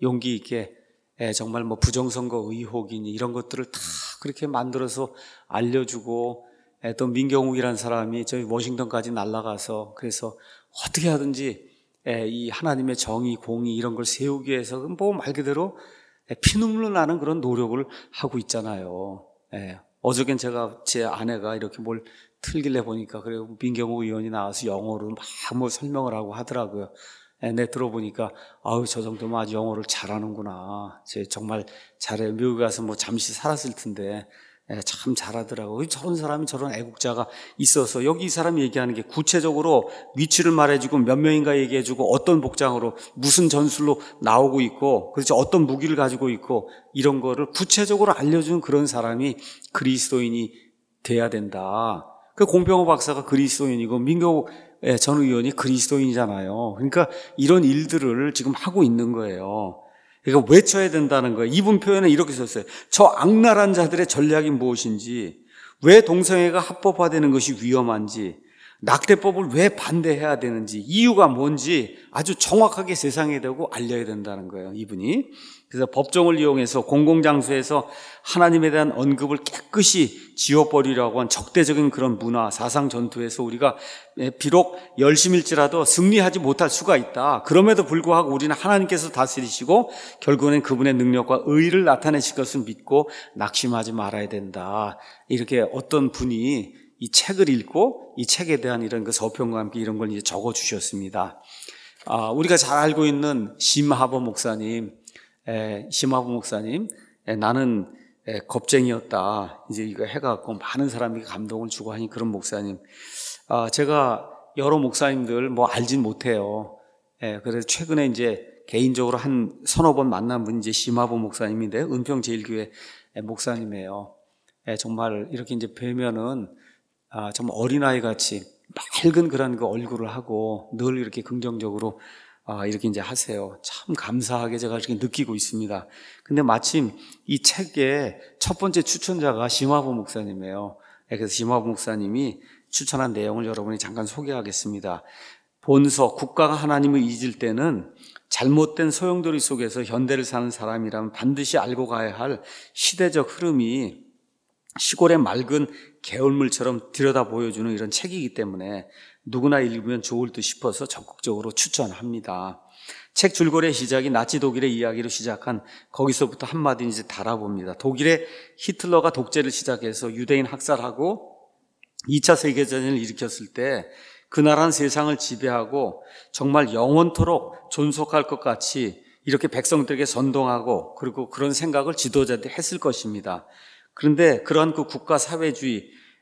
정말 뭐 부정선거 의혹이니 이런 것들을 다 그렇게 만들어서 알려주고 또 민경욱이라는 사람이 저희 워싱턴까지 날아가서 그래서 어떻게 하든지 이 하나님의 정의, 공의 이런 걸 세우기 위해서 뭐 말 그대로 피눈물 나는 그런 노력을 하고 있잖아요. 어저께는 제가 제 아내가 이렇게 뭘 틀길래 보니까 그리고 민경욱 의원이 나와서 영어로 막 뭐 설명을 하고 하더라고요. 내 들어보니까 아우 저 정도면 아주 영어를 잘하는구나. 제 정말 잘해요. 미국에 가서 뭐 잠시 살았을 텐데 참 잘하더라고요. 저런 사람이 저런 애국자가 있어서 여기 이 사람이 얘기하는 게 구체적으로 위치를 말해주고 몇 명인가 얘기해주고 어떤 복장으로 무슨 전술로 나오고 있고 그렇죠 어떤 무기를 가지고 있고 이런 거를 구체적으로 알려주는 그런 사람이 그리스도인이 돼야 된다. 그 공병호 박사가 그리스도인이고 민경욱 전 의원이 그리스도인이잖아요. 그러니까 이런 일들을 지금 하고 있는 거예요. 그러니까 외쳐야 된다는 거예요. 이분 표현에 이렇게 썼어요. 저 악랄한 자들의 전략이 무엇인지, 왜 동성애가 합법화되는 것이 위험한지, 낙태법을 왜 반대해야 되는지, 이유가 뭔지 아주 정확하게 세상에 대고 알려야 된다는 거예요. 이분이. 그래서 법정을 이용해서 공공장소에서 하나님에 대한 언급을 깨끗이 지워버리려고 한 적대적인 그런 문화, 사상 전투에서 우리가 비록 열심일지라도 승리하지 못할 수가 있다. 그럼에도 불구하고 우리는 하나님께서 다스리시고 결국에는 그분의 능력과 의를 나타내실 것을 믿고 낙심하지 말아야 된다. 이렇게 어떤 분이 이 책을 읽고 이 책에 대한 이런 그 서평과 함께 이런 걸 이제 적어 주셨습니다. 우리가 잘 알고 있는 심하보 목사님, 나는 겁쟁이였다. 이제 이거 해갖고 많은 사람이 감동을 주고 하니 그런 목사님. 제가 여러 목사님들 뭐 알진 못해요. 그래서 최근에 이제 개인적으로 한 서너 번 만난 분이 이제 심하보 목사님인데 은평제일교회 목사님이에요. 정말 이렇게 이제 뵈면은 정말 어린아이 같이 맑은 그런 그 얼굴을 하고 늘 이렇게 긍정적으로 이렇게 이제 하세요. 참 감사하게 제가 이렇게 느끼고 있습니다. 근데 마침 이 책의 첫 번째 추천자가 심하보 목사님이에요. 그래서 심하보 목사님이 추천한 내용을 여러분이 잠깐 소개하겠습니다. 본서, 국가가 하나님을 잊을 때는 잘못된 소용돌이 속에서 현대를 사는 사람이라면 반드시 알고 가야 할 시대적 흐름이 시골의 맑은 개울물처럼 들여다 보여주는 이런 책이기 때문에 누구나 읽으면 좋을 듯 싶어서 적극적으로 추천합니다. 책 줄거리의 시작이 나치 독일의 이야기로 시작한 거기서부터 한마디 이제 달아봅니다. 독일의 히틀러가 독재를 시작해서 유대인 학살하고 2차 세계대전을 일으켰을 때 그 나라는 세상을 지배하고 정말 영원토록 존속할 것 같이 이렇게 백성들에게 선동하고 그리고 그런 생각을 지도자들이 했을 것입니다. 그런데 그러한 그 국가 사회주의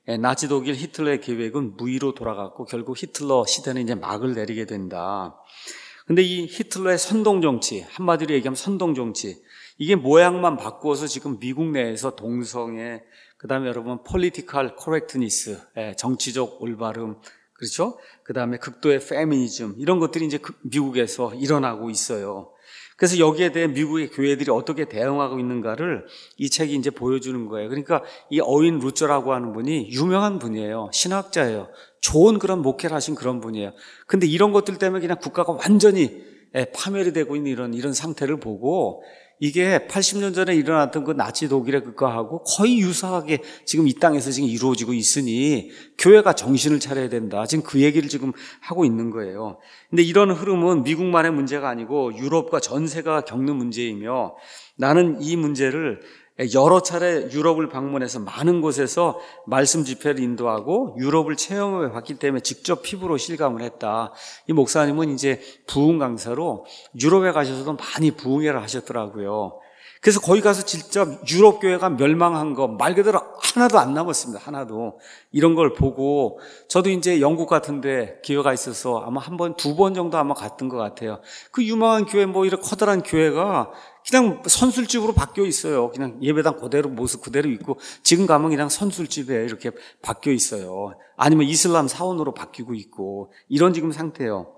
나치 독일 히틀러의 계획은 무의로 돌아갔고 결국 히틀러 시대는 이제 막을 내리게 된다. 근데 이 히틀러의 선동 정치, 한마디로 얘기하면 선동 정치, 이게 모양만 바꾸어서 지금 미국 내에서 동성애, 그다음에 여러분 political correctness, 정치적 올바름, 그렇죠? 그다음에 극도의 페미니즘, 이런 것들이 이제 미국에서 일어나고 있어요. 그래서 여기에 대해 미국의 교회들이 어떻게 대응하고 있는가를 이 책이 이제 보여주는 거예요. 그러니까 이 어윈 루저라고 하는 분이 유명한 분이에요. 신학자예요. 좋은 그런 목회를 하신 그런 분이에요. 근데 이런 것들 때문에 그냥 국가가 완전히 파멸이 되고 있는 이런 상태를 보고, 이게 80년 전에 일어났던 그 나치 독일의 그거하고 거의 유사하게 지금 이 땅에서 지금 이루어지고 있으니 교회가 정신을 차려야 된다. 지금 그 얘기를 지금 하고 있는 거예요. 근데 이런 흐름은 미국만의 문제가 아니고 유럽과 전 세계가 겪는 문제이며, 나는 이 문제를 여러 차례 유럽을 방문해서 많은 곳에서 말씀 집회를 인도하고 유럽을 체험해 봤기 때문에 직접 피부로 실감을 했다. 이 목사님은 이제 부흥 강사로 유럽에 가셔서도 많이 부흥회를 하셨더라고요. 그래서 거기 가서 직접 유럽 교회가 멸망한 거 말 그대로 하나도 안 남았습니다. 하나도. 이런 걸 보고 저도 이제 영국 같은데 기회가 있어서 아마 한 번, 두 번 정도 아마 갔던 것 같아요. 그 유명한 교회, 뭐 이렇게 커다란 교회가 그냥 선술집으로 바뀌어 있어요. 그냥 예배당 그대로 모습 그대로 있고, 지금 가면 그냥 선술집에 이렇게 바뀌어 있어요. 아니면 이슬람 사원으로 바뀌고 있고, 이런 지금 상태예요.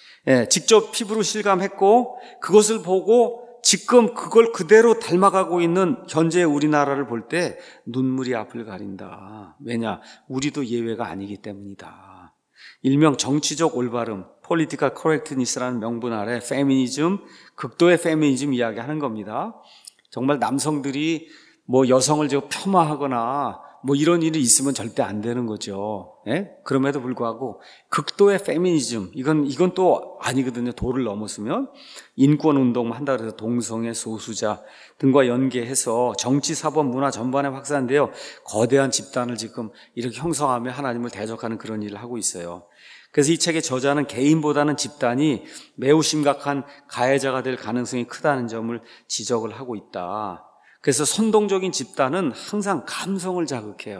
직접 피부로 실감했고, 그것을 보고 지금 그걸 그대로 닮아가고 있는 현재 우리나라를 볼 때 눈물이 앞을 가린다. 왜냐? 우리도 예외가 아니기 때문이다. 일명 정치적 올바름, political correctness라는 명분 아래 페미니즘, 극도의 페미니즘 이야기하는 겁니다. 정말 남성들이 뭐 여성을 폄하하거나 뭐 이런 일이 있으면 절대 안 되는 거죠. 그럼에도 불구하고 극도의 페미니즘, 이건 또 아니거든요. 도를 넘었으면 인권 운동 한다 그래서 동성애 소수자 등과 연계해서 정치, 사법, 문화 전반에 확산되어 거대한 집단을 지금 이렇게 형성하며 하나님을 대적하는 그런 일을 하고 있어요. 그래서 이 책의 저자는 개인보다는 집단이 매우 심각한 가해자가 될 가능성이 크다는 점을 지적을 하고 있다. 그래서 선동적인 집단은 항상 감성을 자극해요.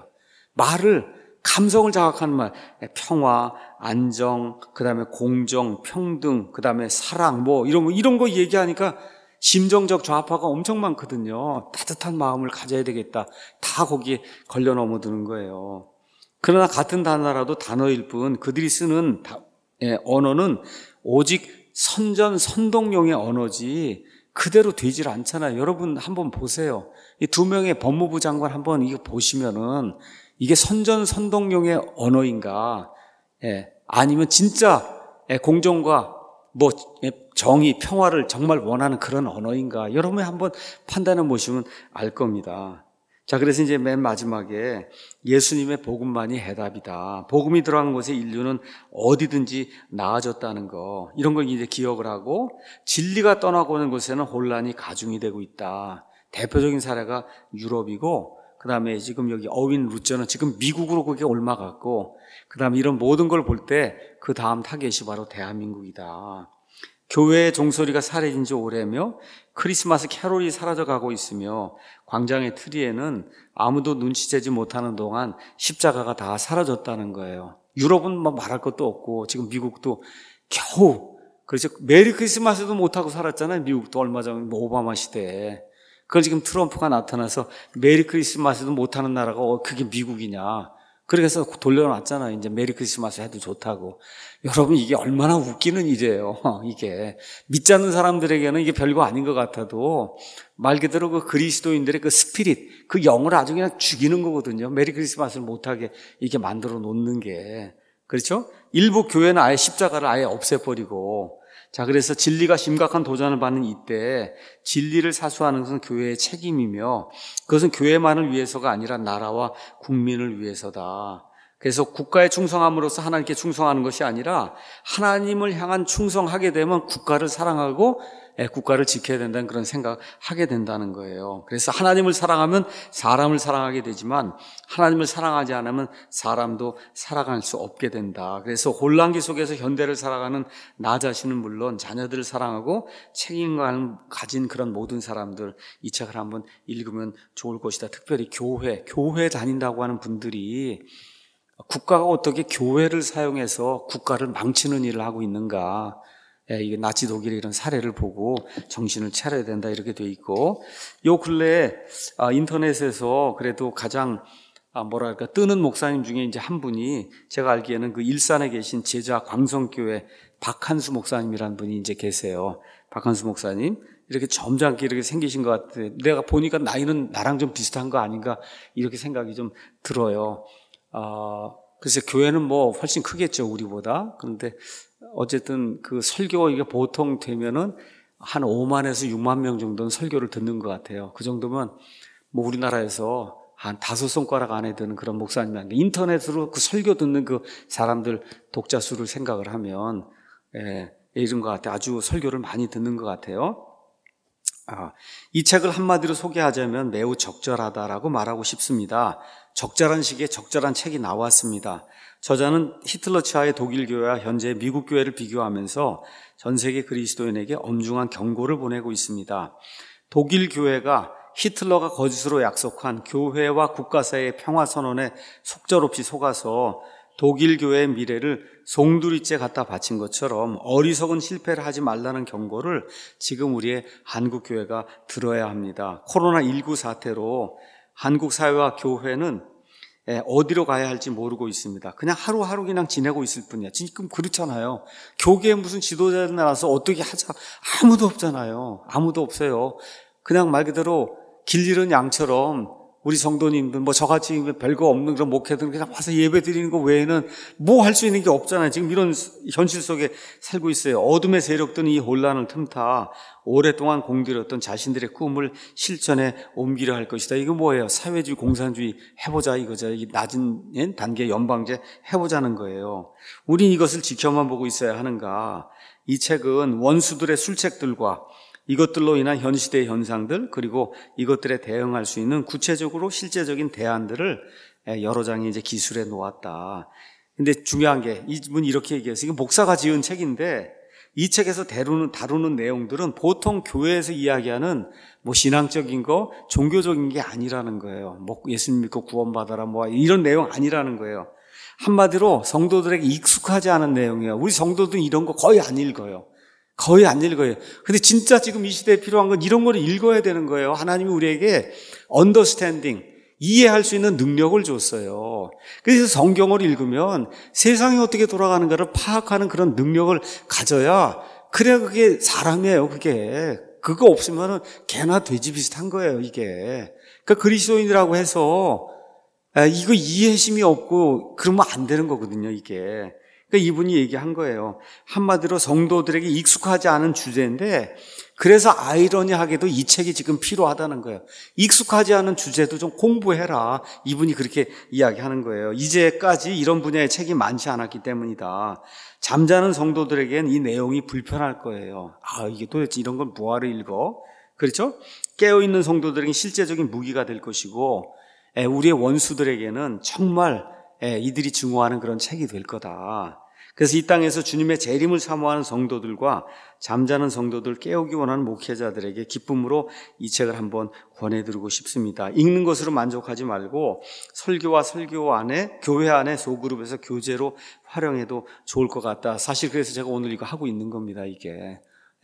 감성을 자극하는 말, 평화, 안정, 그 다음에 공정, 평등, 그 다음에 사랑, 이런 거 얘기하니까 심정적 좌파가 엄청 많거든요. 따뜻한 마음을 가져야 되겠다. 다 거기에 걸려 넘어드는 거예요. 그러나 같은 단어라도 단어일 뿐 그들이 쓰는 언어는 오직 선동용의 언어지 그대로 되질 않잖아요. 여러분 한번 보세요. 이 두 명의 법무부 장관 한번 이거 보시면은 이게 선동용의 언어인가? 아니면 진짜 공정과 정의, 평화를 정말 원하는 그런 언어인가? 여러분이 한번 판단해 보시면 알 겁니다. 자, 그래서 이제 맨 마지막에 예수님의 복음만이 해답이다. 복음이 들어간 곳에 인류는 어디든지 나아졌다는 거, 이런 걸 이제 기억을 하고, 진리가 떠나고 오는 곳에는 혼란이 가중이 되고 있다. 대표적인 사례가 유럽이고, 그 다음에 지금 여기 어윈 루저는 지금 미국으로 그게 옮아갔고, 그 다음에 이런 모든 걸 볼 때 그 다음 타겟이 바로 대한민국이다. 교회의 종소리가 사라진 지 오래며 크리스마스 캐롤이 사라져가고 있으며 광장의 트리에는 아무도 눈치채지 못하는 동안 십자가가 다 사라졌다는 거예요. 유럽은 말할 것도 없고 지금 미국도 겨우, 그렇죠, 메리 크리스마스도 못하고 살았잖아요. 미국도 얼마 전 오바마 시대에. 그걸 지금 트럼프가 나타나서 메리 크리스마스도 못하는 나라가 그게 미국이냐. 그래서 돌려놨잖아요. 이제 메리 크리스마스 해도 좋다고. 여러분 이게 얼마나 웃기는 일이에요. 이게 믿지 않는 사람들에게는 이게 별거 아닌 것 같아도 말 그대로 그 그리스도인들의 그 스피릿, 그 영을 아주 그냥 죽이는 거거든요. 메리 크리스마스를 못하게 이렇게 만들어 놓는 게. 그렇죠? 일부 교회는 아예 십자가를 아예 없애버리고, 자, 그래서 진리가 심각한 도전을 받는 이때 진리를 사수하는 것은 교회의 책임이며 그것은 교회만을 위해서가 아니라 나라와 국민을 위해서다. 그래서 국가에 충성함으로써 하나님께 충성하는 것이 아니라 하나님을 향한 충성하게 되면 국가를 사랑하고 국가를 지켜야 된다는 그런 생각하게 된다는 거예요. 그래서 하나님을 사랑하면 사람을 사랑하게 되지만 하나님을 사랑하지 않으면 사람도 살아갈 수 없게 된다. 그래서 혼란기 속에서 현대를 살아가는 나 자신은 물론 자녀들을 사랑하고 책임감을 가진 그런 모든 사람들, 이 책을 한번 읽으면 좋을 것이다. 특별히 교회 다닌다고 하는 분들이 국가가 어떻게 교회를 사용해서 국가를 망치는 일을 하고 있는가. 이게 나치 독일의 이런 사례를 보고 정신을 차려야 된다 이렇게 돼 있고, 요 근래에 인터넷에서 그래도 가장 뜨는 목사님 중에 이제 한 분이 제가 알기에는 그 일산에 계신 제자 광성교회 박한수 목사님이라는 분이 이제 계세요. 박한수 목사님 이렇게 점잖게 이렇게 생기신 것 같아요. 내가 보니까 나이는 나랑 좀 비슷한 거 아닌가 이렇게 생각이 좀 들어요. 글쎄 교회는 뭐 훨씬 크겠죠 우리보다. 그런데 어쨌든 그 설교 이게 보통 되면은 한 5만에서 6만 명 정도는 설교를 듣는 것 같아요. 그 정도면 뭐 우리나라에서 한 5손가락 안에 드는 그런 목사님인데, 인터넷으로 그 설교 듣는 그 사람들 독자 수를 생각을 하면 이런 것 같아요. 아주 설교를 많이 듣는 것 같아요. 이 책을 한마디로 소개하자면 매우 적절하다라고 말하고 싶습니다. 적절한 시기에 적절한 책이 나왔습니다. 저자는 히틀러 치하의 독일 교회와 현재 미국 교회를 비교하면서 전 세계 그리스도인에게 엄중한 경고를 보내고 있습니다. 독일 교회가 히틀러가 거짓으로 약속한 교회와 국가 사이의 평화선언에 속절없이 속아서 독일 교회의 미래를 송두리째 갖다 바친 것처럼 어리석은 실패를 하지 말라는 경고를 지금 우리의 한국 교회가 들어야 합니다. 코로나19 사태로 한국 사회와 교회는 어디로 가야 할지 모르고 있습니다. 그냥 하루하루 그냥 지내고 있을 뿐이야. 지금 그렇잖아요. 교계에 무슨 지도자들 나와서 어떻게 하자, 아무도 없잖아요. 아무도 없어요. 그냥 말 그대로 길 잃은 양처럼 우리 성도님들 뭐 저같이 별거 없는 그런 목회들 그냥 와서 예배 드리는 거 외에는 뭐 할 수 있는 게 없잖아요. 지금 이런 현실 속에 살고 있어요. 어둠의 세력들은 이 혼란을 틈타 오랫동안 공들였던 자신들의 꿈을 실천에 옮기려 할 것이다. 이거 뭐예요? 사회주의 공산주의 해보자 이거죠. 이 낮은 단계 연방제 해보자는 거예요. 우린 이것을 지켜만 보고 있어야 하는가? 이 책은 원수들의 술책들과 이것들로 인한 현 시대의 현상들, 그리고 이것들에 대응할 수 있는 구체적으로 실제적인 대안들을 여러 장의 이제 기술에 놓았다. 근데 중요한 게 이분이 이렇게 얘기해서, 이게 목사가 지은 책인데 이 책에서 다루는 내용들은 보통 교회에서 이야기하는 뭐 신앙적인 거, 종교적인 게 아니라는 거예요. 뭐 예수님 믿고 구원받아라 뭐 이런 내용 아니라는 거예요. 한마디로 성도들에게 익숙하지 않은 내용이에요. 우리 성도들은 이런 거 거의 안 읽어요. 거의 안 읽어요. 근데 진짜 지금 이 시대에 필요한 건 이런 거를 읽어야 되는 거예요. 하나님이 우리에게 언더스탠딩, 이해할 수 있는 능력을 줬어요. 그래서 성경을 읽으면 세상이 어떻게 돌아가는가를 파악하는 그런 능력을 가져야, 그래야 그게 사람이에요. 그거 없으면은 개나 돼지 비슷한 거예요, 이게. 그러니까 그리스도인이라고 해서 이거 이해심이 없고 그러면 안 되는 거거든요, 이게. 그러니까 이분이 얘기한 거예요. 한마디로 성도들에게 익숙하지 않은 주제인데, 그래서 아이러니하게도 이 책이 지금 필요하다는 거예요. 익숙하지 않은 주제도 좀 공부해라. 이분이 그렇게 이야기하는 거예요. 이제까지 이런 분야의 책이 많지 않았기 때문이다. 잠자는 성도들에겐 이 내용이 불편할 거예요. 이게 도대체 이런 걸 뭐하러 읽어? 그렇죠? 깨어있는 성도들에겐 실제적인 무기가 될 것이고, 우리의 원수들에게는 정말 이들이 증오하는 그런 책이 될 거다. 그래서 이 땅에서 주님의 재림을 사모하는 성도들과 잠자는 성도들 깨우기 원하는 목회자들에게 기쁨으로 이 책을 한번 권해드리고 싶습니다. 읽는 것으로 만족하지 말고 설교와 설교 안에, 교회 안에 소그룹에서 교재로 활용해도 좋을 것 같다. 사실 그래서 제가 오늘 이거 하고 있는 겁니다, 이게.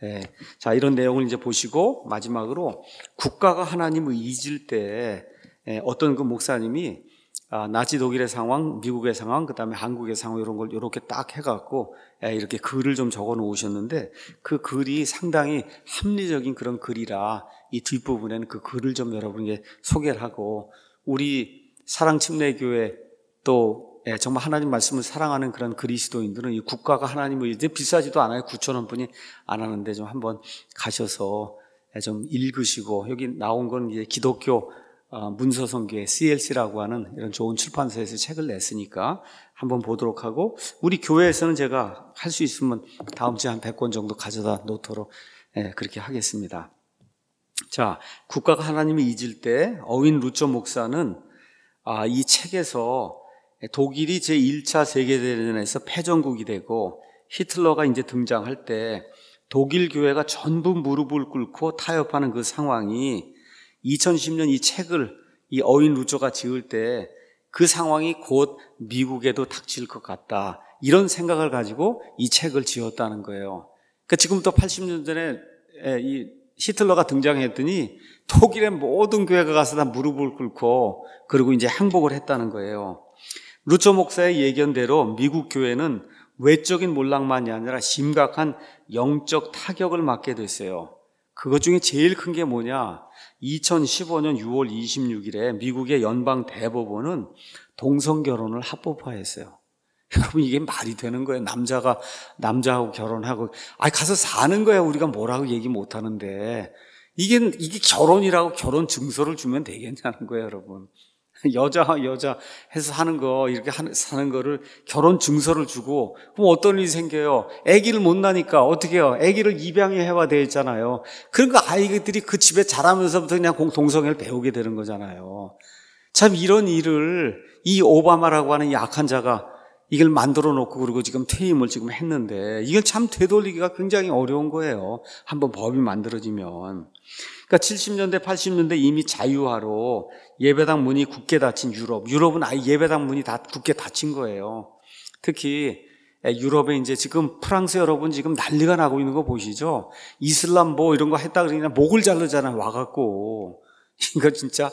자, 이런 내용을 이제 보시고 마지막으로 국가가 하나님을 잊을 때 어떤 그 목사님이 나치 독일의 상황, 미국의 상황, 그 다음에 한국의 상황 이런 걸 이렇게 딱 해갖고 이렇게 글을 좀 적어 놓으셨는데, 그 글이 상당히 합리적인 그런 글이라 이 뒷부분에는 그 글을 좀 여러분에게 소개를 하고, 우리 사랑침례교회 또 정말 하나님 말씀을 사랑하는 그런 그리스도인들은 이 국가가 하나님을 이제 비싸지도 않아요. 9,000원뿐이 안 하는데 좀 한번 가셔서 좀 읽으시고, 여기 나온 건 이제 기독교 문서선교회 CLC라고 하는 이런 좋은 출판사에서 책을 냈으니까 한번 보도록 하고, 우리 교회에서는 제가 할 수 있으면 다음 주에 한 100권 정도 가져다 놓도록 그렇게 하겠습니다. 자, 국가가 하나님을 잊을 때 어윈 루처 목사는 이 책에서 독일이 제1차 세계대전에서 패전국이 되고 히틀러가 이제 등장할 때 독일 교회가 전부 무릎을 꿇고 타협하는 그 상황이 2010년 이 책을 이 어윈 루처가 지을 때 그 상황이 곧 미국에도 닥칠 것 같다, 이런 생각을 가지고 이 책을 지었다는 거예요. 그러니까 지금부터 80년 전에 이 히틀러가 등장했더니 독일의 모든 교회가 가서 다 무릎을 꿇고 그리고 이제 항복을 했다는 거예요. 루처 목사의 예견대로 미국 교회는 외적인 몰락만이 아니라 심각한 영적 타격을 맞게 됐어요. 그것 중에 제일 큰 게 뭐냐? 2015년 6월 26일에 미국의 연방 대법원은 동성결혼을 합법화했어요. 여러분, 이게 말이 되는 거예요? 남자가 남자하고 결혼하고 가서 사는 거야. 우리가 뭐라고 얘기 못 하는데 이게 결혼이라고 결혼 증서를 주면 되겠냐는 거예요, 여러분. 여자 해서 하는 거, 이렇게 사는 거를 결혼 증서를 주고, 그럼 어떤 일이 생겨요? 아기를 못 낳으니까 어떻게 해요? 아기를 입양해 해야 되어 있잖아요. 그러니까 아이들이 그 집에 자라면서부터 그냥 동성애를 배우게 되는 거잖아요. 참, 이런 일을 이 오바마라고 하는 약한 자가 이걸 만들어 놓고 그리고 지금 퇴임을 지금 했는데, 이걸 참 되돌리기가 굉장히 어려운 거예요. 한번 법이 만들어지면. 그러니까 70년대, 80년대 이미 자유화로 예배당 문이 굳게 닫힌 유럽은 아예 예배당 문이 다 굳게 닫힌 거예요. 특히 유럽에 이제 지금 프랑스 여러분 지금 난리가 나고 있는 거 보시죠? 이슬람 뭐 이런 거 했다 그러냐 목을 자르잖아요, 와갖고. 이거 진짜,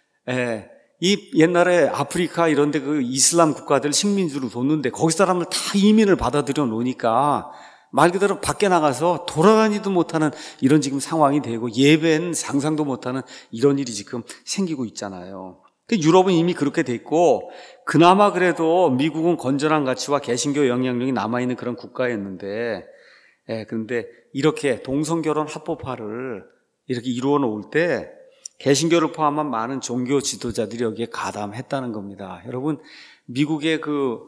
이 옛날에 아프리카 이런 데 그 이슬람 국가들 식민지로 뒀는데 거기 사람을 다 이민을 받아들여 놓으니까 말 그대로 밖에 나가서 돌아다니도 못하는 이런 지금 상황이 되고 예배는 상상도 못하는 이런 일이 지금 생기고 있잖아요. 유럽은 이미 그렇게 됐고, 그나마 그래도 미국은 건전한 가치와 개신교 영향력이 남아있는 그런 국가였는데, 그런데 이렇게 동성결혼 합법화를 이렇게 이루어 놓을 때 개신교를 포함한 많은 종교 지도자들이 여기에 가담했다는 겁니다. 여러분, 미국의 그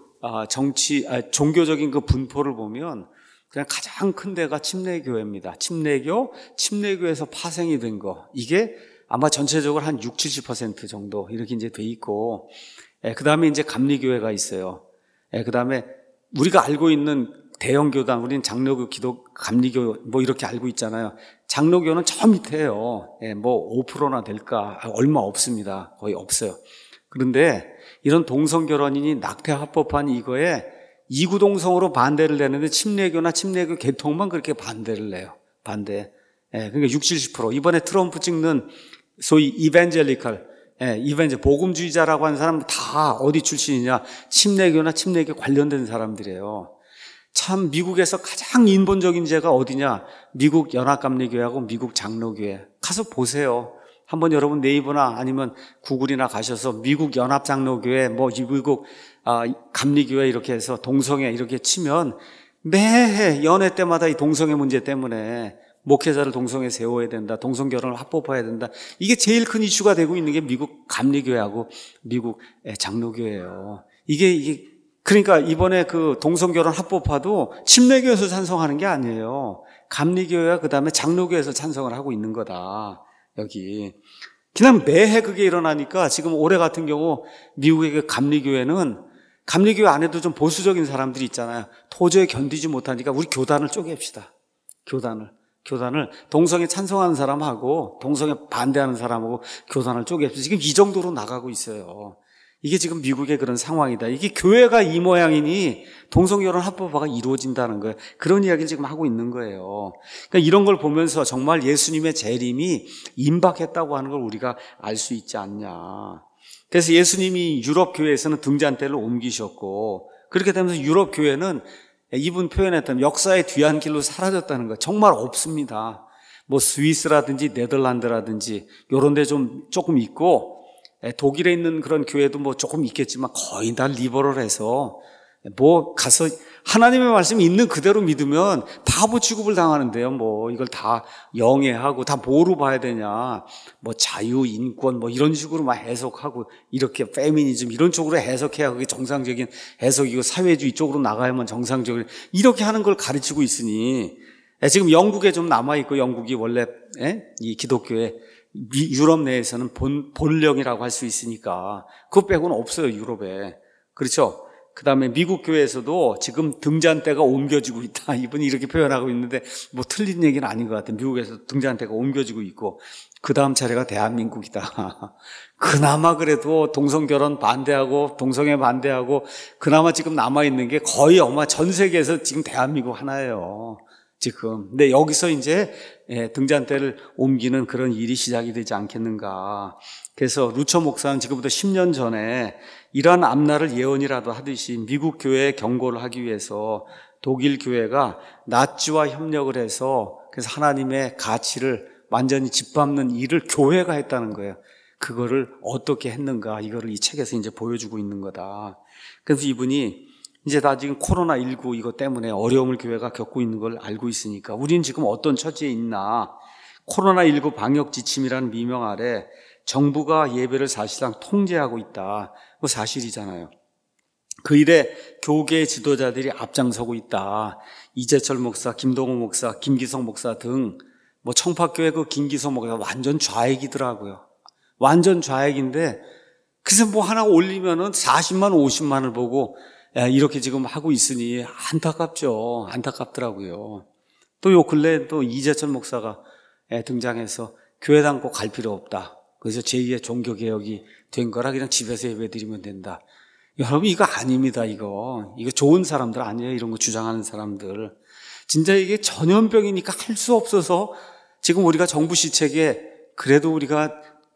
종교적인 그 분포를 보면 그냥 가장 큰 데가 침례교회입니다. 침례교에서 파생이 된 거, 이게 아마 전체적으로 한 60-70% 정도 이렇게 이제 돼 있고, 그 다음에 이제 감리교회가 있어요. 그 다음에 우리가 알고 있는 대형 교단, 우리는 장로교, 기독, 감리교 뭐 이렇게 알고 있잖아요. 장로교는 저 밑에요. 뭐 5%나 될까? 얼마 없습니다. 거의 없어요. 그런데 이런 동성결혼인이 낙태 합법한 이거에 이구동성으로 반대를 내는데 침례교나 침례교 계통만 그렇게 반대를 해요. 반대. 그러니까 60-70%. 이번에 트럼프 찍는 소위 이벤젤리컬, 복음주의자라고 하는 사람 다 어디 출신이냐? 침례교나 침례교 관련된 사람들이에요. 참, 미국에서 가장 인본적인 죄가 어디냐? 미국 연합감리교회하고 미국 장로교회. 가서 보세요. 한번 여러분 네이버나 아니면 구글이나 가셔서 미국 연합장로교회, 뭐 미국 감리교회 이렇게 해서 동성애 이렇게 치면 매해 연회 때마다 이 동성애 문제 때문에 목회자를 동성애 세워야 된다, 동성결혼을 합법화해야 된다, 이게 제일 큰 이슈가 되고 있는 게 미국 감리교회하고 미국 장로교회예요. 이게 그러니까 이번에 그 동성결혼 합법화도 침례교에서 찬성하는 게 아니에요. 감리교회와 그 다음에 장로교에서 찬성을 하고 있는 거다. 여기 그냥 매해 그게 일어나니까 지금 올해 같은 경우 미국의 그 감리교회는, 감리교회 안에도 좀 보수적인 사람들이 있잖아요. 도저히 견디지 못하니까 우리 교단을 쪼갭시다. 교단을 동성애 찬성하는 사람하고 동성애 반대하는 사람하고 교단을 쪼갭시다. 지금 이 정도로 나가고 있어요. 이게 지금 미국의 그런 상황이다. 이게 교회가 이 모양이니 동성결혼 합법화가 이루어진다는 거예요. 그런 이야기를 지금 하고 있는 거예요. 그러니까 이런 걸 보면서 정말 예수님의 재림이 임박했다고 하는 걸 우리가 알 수 있지 않냐. 그래서 예수님이 유럽 교회에서는 등잔대를 옮기셨고, 그렇게 되면서 유럽 교회는 이분 표현했던 역사의 뒤안길로 사라졌다는 거 정말 없습니다. 뭐 스위스라든지 네덜란드라든지 이런 데 좀 조금 있고, 독일에 있는 그런 교회도 뭐 조금 있겠지만 거의 다 리버럴해서 뭐 가서 하나님의 말씀이 있는 그대로 믿으면 바보 취급을 당하는데요. 뭐 이걸 다 영해하고 다 뭐로 봐야 되냐, 뭐 자유, 인권 뭐 이런 식으로 막 해석하고, 이렇게 페미니즘 이런 쪽으로 해석해야 그게 정상적인 해석이고 사회주의 쪽으로 나가야만 정상적인, 이렇게 하는 걸 가르치고 있으니 지금 영국에 좀 남아있고, 영국이 원래 이 기독교의 유럽 내에서는 본령이라고 할 수 있으니까 그거 빼고는 없어요, 유럽에. 그렇죠? 그 다음에 미국 교회에서도 지금 등잔대가 옮겨지고 있다. 이분이 이렇게 표현하고 있는데 뭐 틀린 얘기는 아닌 것 같아요. 미국에서 등잔대가 옮겨지고 있고, 그 다음 차례가 대한민국이다. 그나마 그래도 동성결혼 반대하고 동성애 반대하고 그나마 지금 남아있는 게 거의 아마 전 세계에서 지금 대한민국 하나예요. 지금. 근데 여기서 이제 등잔대를 옮기는 그런 일이 시작이 되지 않겠는가. 그래서 루처 목사는 지금부터 10년 전에 이러한 앞날을 예언이라도 하듯이 미국 교회에 경고를 하기 위해서 독일 교회가 나치와 협력을 해서 그래서 하나님의 가치를 완전히 짓밟는 일을 교회가 했다는 거예요. 그거를 어떻게 했는가, 이거를 이 책에서 이제 보여주고 있는 거다. 그래서 이분이 이제 다 지금 코로나19 이것 때문에 어려움을 교회가 겪고 있는 걸 알고 있으니까 우리는 지금 어떤 처지에 있나, 코로나19 방역 지침이라는 미명 아래 정부가 예배를 사실상 통제하고 있다. 그거 사실이잖아요. 그 일에 교계 지도자들이 앞장서고 있다. 이재철 목사, 김동호 목사, 김기성 목사 등 뭐 청파교회 그 김기성 목사 완전 좌익이더라고요. 완전 좌익인데 그래서 뭐 하나 올리면은 40만 50만을 보고 이렇게 지금 하고 있으니 안타깝죠. 안타깝더라고요. 또 요 근래 또 이재철 목사가 등장해서 교회당 꼭 갈 필요 없다. 그래서 제2의 종교개혁이 된 거라 그냥 집에서 예배드리면 된다. 여러분 이거 아닙니다. 이거 좋은 사람들 아니에요. 이런 거 주장하는 사람들. 진짜 이게 전염병이니까 할 수 없어서 지금 우리가 정부 시책에 그래도 우리가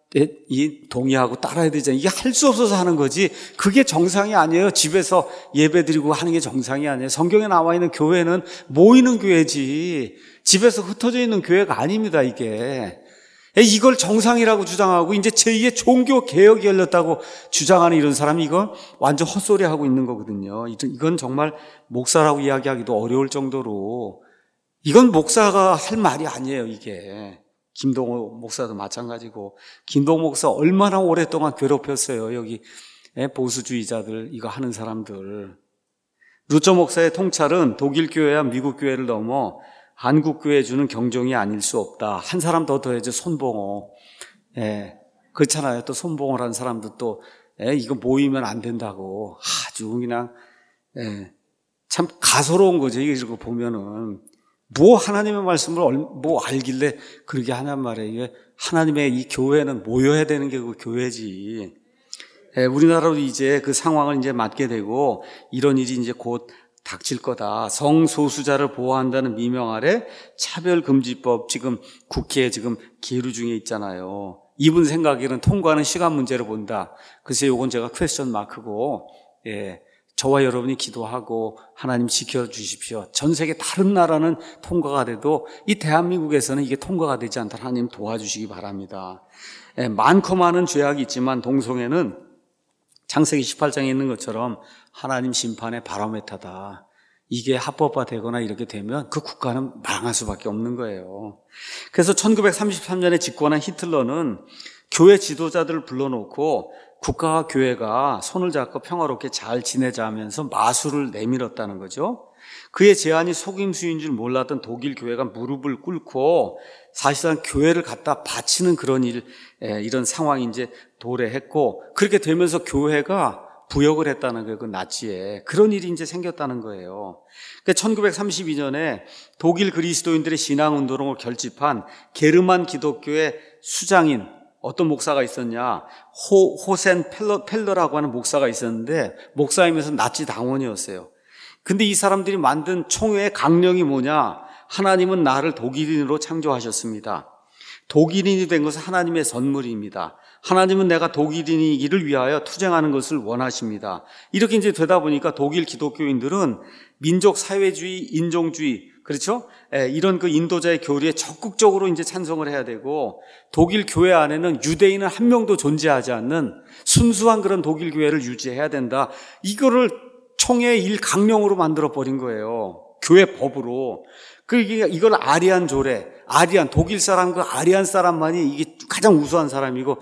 동의하고 따라야 되잖아요. 이게 할 수 없어서 하는 거지 그게 정상이 아니에요. 집에서 예배드리고 하는 게 정상이 아니에요. 성경에 나와 있는 교회는 모이는 교회지 집에서 흩어져 있는 교회가 아닙니다. 이걸 정상이라고 주장하고 이제 제2의 종교개혁이 열렸다고 주장하는 이런 사람이 이건 완전 헛소리하고 있는 거거든요. 이건 정말 목사라고 이야기하기도 어려울 정도로 이건 목사가 할 말이 아니에요. 이게 김동호 목사도 마찬가지고, 김동호 목사 얼마나 오랫동안 괴롭혔어요. 여기 보수주의자들 이거 하는 사람들. 루처 목사의 통찰은 독일 교회와 미국 교회를 넘어 한국 교회에 주는 경종이 아닐 수 없다. 한 사람 더 더해줘. 손봉호. 그렇잖아요. 또 손봉호라는 사람도 또 이거 모이면 안 된다고 아주 그냥 참 가소로운 거죠. 이거 보면은 뭐 하나님의 말씀을 뭐 알길래 그렇게 하냔 말이에요. 하나님의 이 교회는 모여야 되는 게 그 교회지. 우리나라도 이제 그 상황을 이제 맞게 되고 이런 일이 이제 곧 닥칠 거다. 성소수자를 보호한다는 미명 아래 차별금지법 지금 국회에 지금 계류 중에 있잖아요. 이분 생각에는 통과하는 시간 문제로 본다. 글쎄 요건 제가 퀘스천 마크고, 저와 여러분이 기도하고 하나님 지켜주십시오. 전 세계 다른 나라는 통과가 돼도 이 대한민국에서는 이게 통과가 되지 않다. 하나님 도와주시기 바랍니다. 많고 많은 죄악이 있지만 동성애는 창세기 18장에 있는 것처럼 하나님 심판의 바로메터다. 이게 합법화되거나 이렇게 되면 그 국가는 망할 수밖에 없는 거예요. 그래서 1933년에 집권한 히틀러는 교회 지도자들을 불러놓고 국가와 교회가 손을 잡고 평화롭게 잘 지내자 하면서 마술을 내밀었다는 거죠. 그의 제안이 속임수인 줄 몰랐던 독일 교회가 무릎을 꿇고 사실상 교회를 갖다 바치는 그런 이런 상황이 이제 도래했고, 그렇게 되면서 교회가 부역을 했다는 거예요. 그 나치에. 그런 일이 이제 생겼다는 거예요. 그러니까 1932년에 독일 그리스도인들의 신앙운동을 결집한 게르만 기독교의 수장인 어떤 목사가 있었냐, 호센 펠러라고 하는 목사가 있었는데 목사이면서 나치 당원이었어요. 근데 이 사람들이 만든 총회의 강령이 뭐냐, 하나님은 나를 독일인으로 창조하셨습니다. 독일인이 된 것은 하나님의 선물입니다. 하나님은 내가 독일인이기를 위하여 투쟁하는 것을 원하십니다. 이렇게 이제 되다 보니까 독일 기독교인들은 민족 사회주의, 인종주의, 그렇죠? 이런 그 인도자의 교리에 적극적으로 이제 찬성을 해야 되고, 독일 교회 안에는 유대인은 한 명도 존재하지 않는 순수한 그런 독일 교회를 유지해야 된다. 이거를 총회의 일강령으로 만들어 버린 거예요. 교회 법으로. 이걸 아리안 조례, 독일 사람, 그 아리안 사람만이 이게 가장 우수한 사람이고,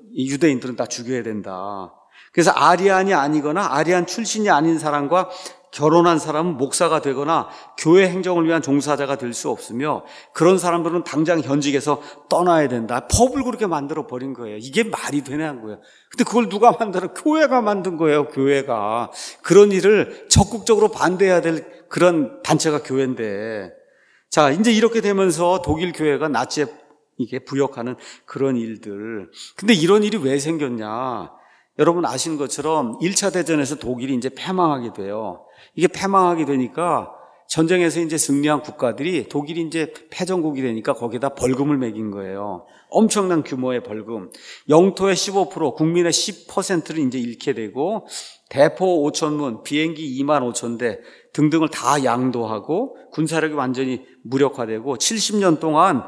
유대인들은 다 죽여야 된다. 그래서 아리안이 아니거나 아리안 출신이 아닌 사람과 결혼한 사람은 목사가 되거나 교회 행정을 위한 종사자가 될 수 없으며 그런 사람들은 당장 현직에서 떠나야 된다. 법을 그렇게 만들어 버린 거예요. 이게 말이 되냐는 거예요. 근데 그걸 누가 만들어? 교회가 만든 거예요. 교회가. 그런 일을 적극적으로 반대해야 될 그런 단체가 교회인데, 자, 이제 이렇게 되면서 독일 교회가 나치에 이게 부역하는 그런 일들. 근데 이런 일이 왜 생겼냐? 여러분 아시는 것처럼 1차 대전에서 독일이 이제 패망하게 돼요. 이게 패망하게 되니까 전쟁에서 이제 승리한 국가들이 독일이 이제 패전국이 되니까 거기다 벌금을 매긴 거예요. 엄청난 규모의 벌금. 영토의 15%, 국민의 10%를 이제 잃게 되고 대포 5,000문, 비행기 25,000대 등등을 다 양도하고 군사력이 완전히 무력화되고 70년 동안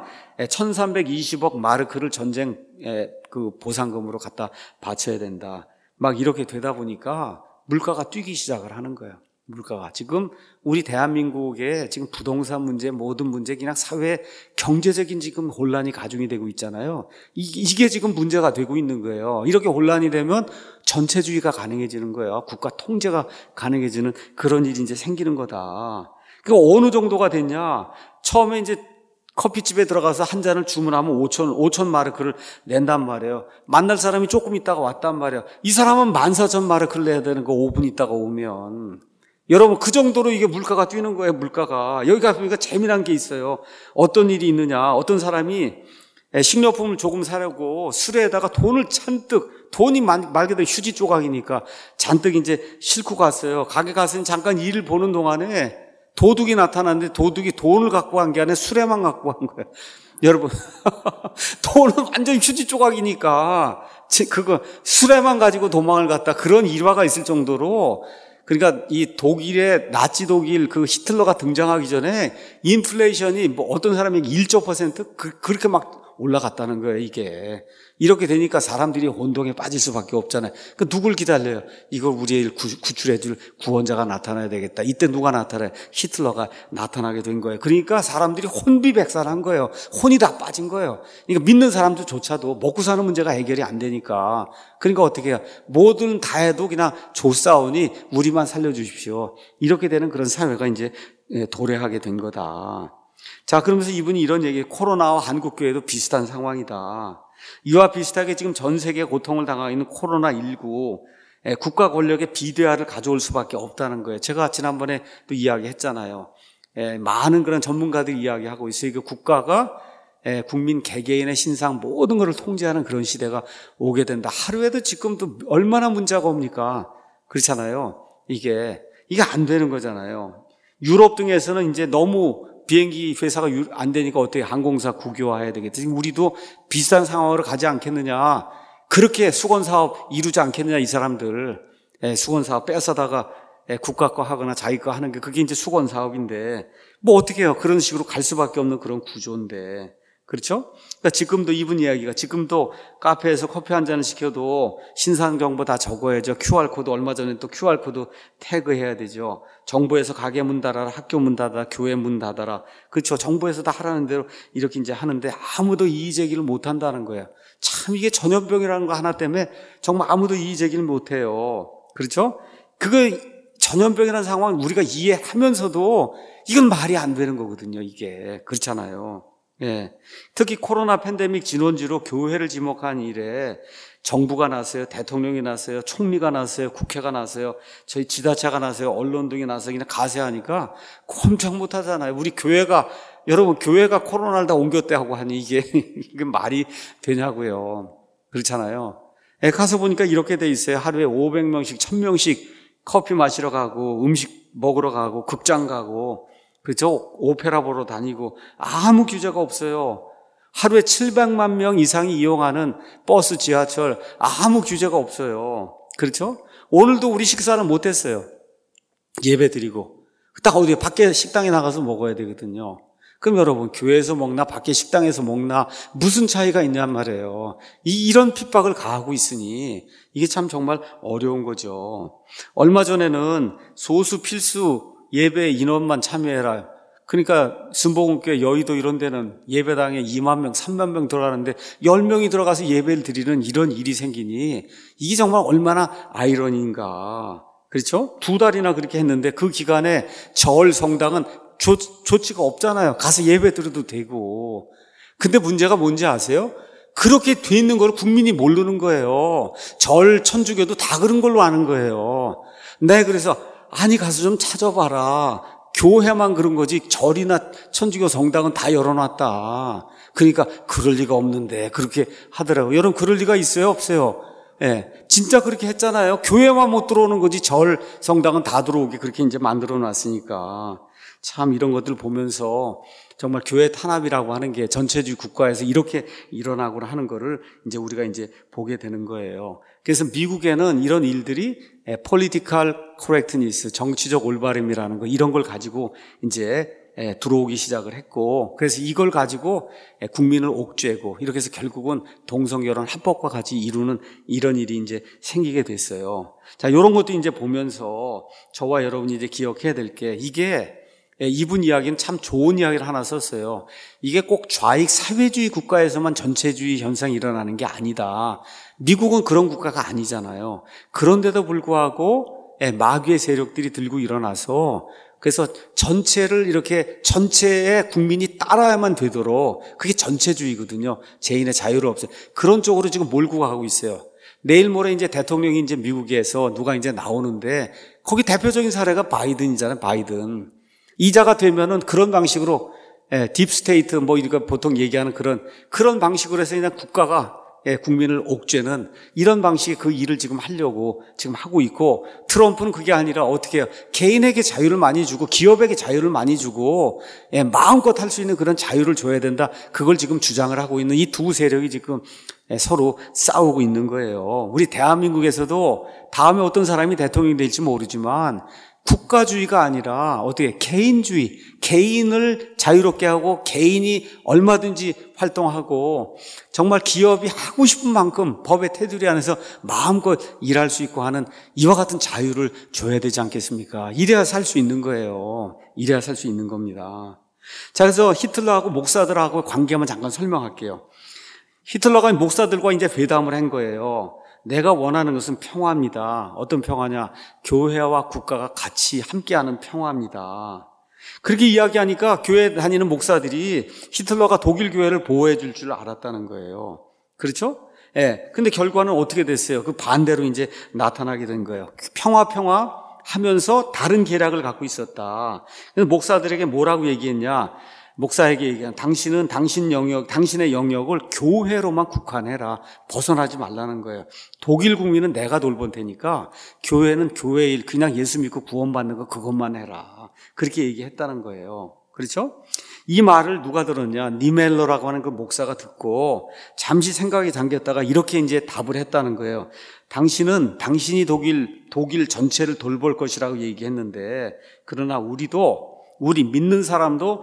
1,320억 마르크를 전쟁 그 보상금으로 갖다 바쳐야 된다. 막 이렇게 되다 보니까 물가가 뛰기 시작을 하는 거예요. 물가가. 지금 우리 대한민국의 지금 부동산 문제, 모든 문제, 그냥 사회 경제적인 지금 혼란이 가중이 되고 있잖아요. 이게 지금 문제가 되고 있는 거예요. 이렇게 혼란이 되면 전체주의가 가능해지는 거예요. 국가 통제가 가능해지는 그런 일이 이제 생기는 거다. 그 어느 정도가 됐냐? 처음에 이제 커피집에 들어가서 한 잔을 주문하면 5천 마르크를 낸단 말이에요. 만날 사람이 조금 있다가 왔단 말이에요. 이 사람은 14,000마르크를 내야 되는 거 5분 있다가 오면. 여러분 그 정도로 이게 물가가 뛰는 거예요. 물가가. 여기 가보니까 재미난 게 있어요. 어떤 일이 있느냐. 어떤 사람이 식료품을 조금 사려고 술에다가 돈을 잔뜩, 돈이 말 그대로 휴지 조각이니까 잔뜩 이제 싣고 갔어요. 가게 가서 잠깐 일을 보는 동안에 도둑이 나타났는데 도둑이 돈을 갖고 간 게 아니라 술에만 갖고 간 거예요. 여러분 돈은 완전 휴지 조각이니까 그거 술에만 가지고 도망을 갔다. 그런 일화가 있을 정도로. 그러니까 이 독일의 나치 독일 그 히틀러가 등장하기 전에 인플레이션이 뭐 어떤 사람이 1.5% 그렇게 막 올라갔다는 거예요. 이게 이렇게 되니까 사람들이 혼동에 빠질 수밖에 없잖아요. 그 누굴 기다려요? 이걸 우리를 구출해줄 구원자가 나타나야 되겠다. 이때 누가 나타나요? 히틀러가 나타나게 된 거예요. 그러니까 사람들이 혼비백산한 거예요. 혼이 다 빠진 거예요. 그러니까 믿는 사람들조차도 먹고 사는 문제가 해결이 안 되니까. 그러니까 어떻게 해요? 뭐든 다 해도 그냥 조싸우니 우리만 살려주십시오. 이렇게 되는 그런 사회가 이제 도래하게 된 거다. 자, 그러면서 이분이 이런 얘기, 코로나와 한국교회도 비슷한 상황이다. 이와 비슷하게 지금 전 세계에 고통을 당하고 있는 코로나19, 국가 권력의 비대화를 가져올 수밖에 없다는 거예요. 제가 지난번에 또 이야기했잖아요. 많은 그런 전문가들이 이야기하고 있어요. 그 국가가 국민 개개인의 신상 모든 것을 통제하는 그런 시대가 오게 된다. 하루에도 지금도 얼마나 문제가 옵니까? 그렇잖아요. 이게 안 되는 거잖아요. 유럽 등에서는 이제 너무 비행기 회사가 안 되니까 어떻게 항공사 국유화해야 되겠다. 지금 우리도 비슷한 상황으로 가지 않겠느냐. 그렇게 수건사업 이루지 않겠느냐. 이 사람들 수건사업 뺏어다가 국가 거 하거나 자기 거 하는 게 그게 이제 수건사업인데 뭐 어떻게 해요. 그런 식으로 갈 수밖에 없는 그런 구조인데. 그렇죠? 그러니까 지금도 이분 이야기가 지금도 카페에서 커피 한 잔을 시켜도 신상 정보 다 적어야죠. QR코드 얼마 전에 또 QR코드 태그해야 되죠. 정부에서 가게 문 닫아라, 학교 문 닫아라, 교회 문 닫아라. 그렇죠. 정부에서 다 하라는 대로 이렇게 이제 하는데 아무도 이의 제기를 못 한다는 거예요. 참 이게 전염병이라는 거 하나 때문에 정말 아무도 이의 제기를 못 해요. 그렇죠? 그거 전염병이라는 상황을 우리가 이해하면서도 이건 말이 안 되는 거거든요. 이게. 그렇잖아요. 예. 특히 코로나 팬데믹 진원지로 교회를 지목한 이래 정부가 나서요, 대통령이 나서요, 총리가 나서요, 국회가 나서요, 저희 지자체가 나서요, 언론 등이 나서 그냥 가세하니까 꼼짝 못 하잖아요. 우리 교회가, 여러분, 교회가 코로나를 다 옮겼대 하고 하니 이게 말이 되냐고요. 그렇잖아요. 예, 가서 보니까 이렇게 돼 있어요. 하루에 500명씩, 1000명씩 커피 마시러 가고, 음식 먹으러 가고, 극장 가고, 그죠? 오페라 보러 다니고 아무 규제가 없어요. 하루에 700만 명 이상이 이용하는 버스, 지하철 아무 규제가 없어요. 그렇죠? 오늘도 우리 식사는 못했어요. 예배 드리고 딱 어디 밖에 식당에 나가서 먹어야 되거든요. 그럼 여러분 교회에서 먹나 밖에 식당에서 먹나 무슨 차이가 있냔 말이에요. 이런 핍박을 가하고 있으니 이게 참 정말 어려운 거죠. 얼마 전에는 소수 필수 예배 인원만 참여해라. 그러니까 순복음교회 여의도 이런 데는 예배당에 2만 명, 3만 명 들어가는데 10명이 들어가서 예배를 드리는 이런 일이 생기니 이게 정말 얼마나 아이러니인가. 그렇죠? 2달이나 그렇게 했는데 그 기간에 절 성당은 조치가 없잖아요. 가서 예배 드려도 되고. 근데 문제가 뭔지 아세요? 그렇게 돼 있는 걸 국민이 모르는 거예요. 절, 천주교도 다 그런 걸로 아는 거예요. 네, 그래서 아니 가서 좀 찾아봐라. 교회만 그런 거지 절이나 천주교 성당은 다 열어놨다. 그러니까 그럴 리가 없는데 그렇게 하더라고요. 여러분 그럴 리가 있어요? 없어요? 예, 진짜 그렇게 했잖아요. 교회만 못 들어오는 거지 절, 성당은 다 들어오게 그렇게 이제 만들어 놨으니까. 참 이런 것들 보면서 정말 교회 탄압이라고 하는 게 전체주의 국가에서 이렇게 일어나고 하는 거를 이제 우리가 이제 보게 되는 거예요. 그래서 미국에는 이런 일들이 political correctness, 정치적 올바름이라는 거 이런 걸 가지고 이제 들어오기 시작을 했고, 그래서 이걸 가지고 국민을 옥죄고 이렇게 해서 결국은 동성결혼 합법과 같이 이루는 이런 일이 이제 생기게 됐어요. 자, 이런 것도 이제 보면서 저와 여러분이 이제 기억해야 될 게 이게 이분 이야기는 참 좋은 이야기를 하나 썼어요. 이게 꼭 좌익 사회주의 국가에서만 전체주의 현상이 일어나는 게 아니다. 미국은 그런 국가가 아니잖아요. 그런데도 불구하고 마귀의 세력들이 들고 일어나서 그래서 전체를 이렇게 전체의 국민이 따라야만 되도록 그게 전체주의거든요. 개인의 자유를 없애요. 그런 쪽으로 지금 몰고 가고 있어요. 내일 모레 이제 대통령이 이제 미국에서 누가 이제 나오는데 거기 대표적인 사례가 바이든이잖아요. 바이든. 이자가 되면은 그런 방식으로 딥스테이트 뭐 이렇게 보통 얘기하는 그런 방식으로 해서 그냥 국가가 국민을 옥죄는 이런 방식의 그 일을 지금 하려고 지금 하고 있고, 트럼프는 그게 아니라 어떻게 해요? 개인에게 자유를 많이 주고 기업에게 자유를 많이 주고 마음껏 할 수 있는 그런 자유를 줘야 된다. 그걸 지금 주장을 하고 있는 이 두 세력이 지금 서로 싸우고 있는 거예요. 우리 대한민국에서도 다음에 어떤 사람이 대통령이 될지 모르지만 국가주의가 아니라 어떻게 개인주의, 개인을 자유롭게 하고 개인이 얼마든지 활동하고 정말 기업이 하고 싶은 만큼 법의 테두리 안에서 마음껏 일할 수 있고 하는 이와 같은 자유를 줘야 되지 않겠습니까? 이래야 살 수 있는 거예요. 이래야 살 수 있는 겁니다. 자, 그래서 히틀러하고 목사들하고 관계만 잠깐 설명할게요. 히틀러가 목사들과 이제 회담을 한 거예요. 내가 원하는 것은 평화입니다. 어떤 평화냐? 교회와 국가가 같이 함께하는 평화입니다. 그렇게 이야기하니까 교회 다니는 목사들이 히틀러가 독일 교회를 보호해 줄 줄 알았다는 거예요. 그렇죠? 예. 근데 결과는 어떻게 됐어요? 그 반대로 이제 나타나게 된 거예요. 평화 하면서 다른 계략을 갖고 있었다. 그래서 목사들에게 뭐라고 얘기했냐? 목사에게 얘기한 당신은 당신의 영역을 교회로만 국한해라. 벗어나지 말라는 거예요. 독일 국민은 내가 돌볼 테니까 교회는 교회 일, 그냥 예수 믿고 구원받는 거 그것만 해라. 그렇게 얘기했다는 거예요. 그렇죠? 이 말을 누가 들었냐? 니멜러라고 하는 그 목사가 듣고 잠시 생각이 잠겼다가 이렇게 이제 답을 했다는 거예요. 당신이 독일 전체를 돌볼 것이라고 얘기했는데, 그러나 우리 믿는 사람도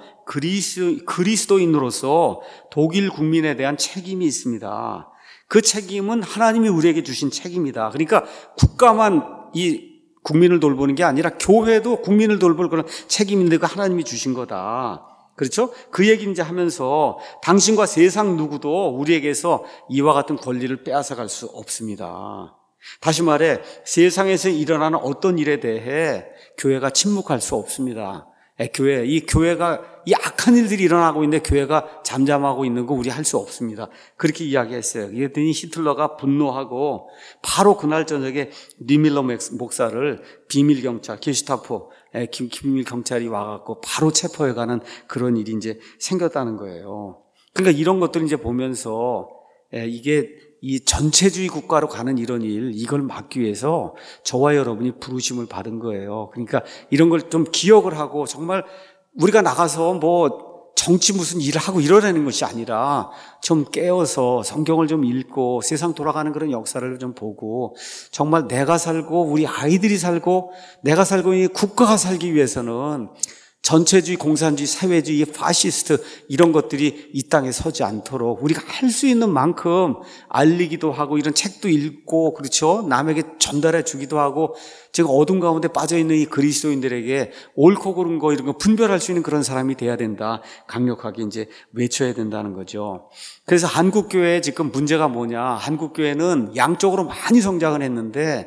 그리스도인으로서 독일 국민에 대한 책임이 있습니다. 그 책임은 하나님이 우리에게 주신 책임이다. 그러니까 국가만 이 국민을 돌보는 게 아니라 교회도 국민을 돌볼 그런 책임인데 그 하나님이 주신 거다. 그렇죠? 그 얘기 이제 하면서 당신과 세상 누구도 우리에게서 이와 같은 권리를 빼앗아갈 수 없습니다. 다시 말해 세상에서 일어나는 어떤 일에 대해 교회가 침묵할 수 없습니다. 교회가 이 악한 일들이 일어나고 있는데 교회가 잠잠하고 있는 거 우리 할 수 없습니다. 그렇게 이야기했어요. 그랬더니 히틀러가 분노하고 바로 그날 저녁에 니밀러 목사를 비밀경찰, 게슈타포, 비밀경찰이 와갖고 바로 체포해가는 그런 일이 이제 생겼다는 거예요. 그러니까 이런 것들을 이제 보면서 이게 이 전체주의 국가로 가는 이런 일, 이걸 막기 위해서 저와 여러분이 부르심을 받은 거예요. 그러니까 이런 걸 좀 기억을 하고 정말 우리가 나가서 뭐 정치 무슨 일을 하고 이러라는 것이 아니라 좀 깨어서 성경을 좀 읽고 세상 돌아가는 그런 역사를 좀 보고 정말 내가 살고 우리 아이들이 살고 내가 살고 있는 국가가 살기 위해서는 전체주의, 공산주의, 사회주의, 파시스트 이런 것들이 이 땅에 서지 않도록 우리가 할 수 있는 만큼 알리기도 하고 이런 책도 읽고 그렇죠? 남에게 전달해 주기도 하고 지금 어둠 가운데 빠져있는 이 그리스도인들에게 옳고 그른 거 이런 거 분별할 수 있는 그런 사람이 돼야 된다. 강력하게 이제 외쳐야 된다는 거죠. 그래서 한국교회에 지금 문제가 뭐냐? 한국교회는 양쪽으로 많이 성장을 했는데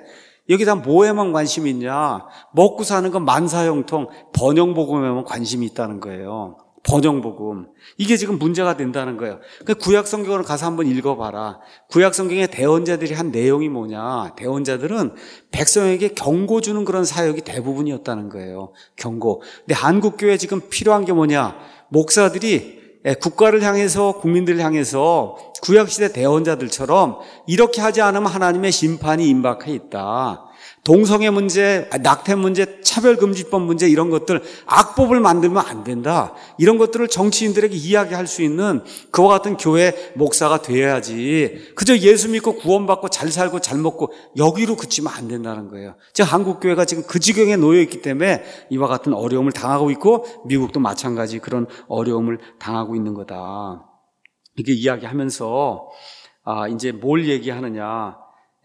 여기다 뭐에만 관심이 있냐? 먹고 사는 건 만사형통 번영복음에만 관심이 있다는 거예요. 번영복음. 이게 지금 문제가 된다는 거예요. 구약성경을 가서 한번 읽어봐라. 구약성경의 대언자들이 한 내용이 뭐냐? 대언자들은 백성에게 경고 주는 그런 사역이 대부분이었다는 거예요. 경고. 근데 한국교회에 지금 필요한 게 뭐냐? 목사들이 국가를 향해서, 국민들을 향해서 구약시대 대언자들처럼 이렇게 하지 않으면 하나님의 심판이 임박해 있다. 동성애 문제, 낙태 문제, 차별금지법 문제 이런 것들 악법을 만들면 안 된다. 이런 것들을 정치인들에게 이야기할 수 있는 그와 같은 교회 목사가 되어야지. 그저 예수 믿고 구원받고 잘 살고 잘 먹고 여기로 그치면 안 된다는 거예요. 지금 한국교회가 지금 그 지경에 놓여 있기 때문에 이와 같은 어려움을 당하고 있고 미국도 마찬가지 그런 어려움을 당하고 있는 거다. 이렇게 이야기하면서 이제 뭘 얘기하느냐.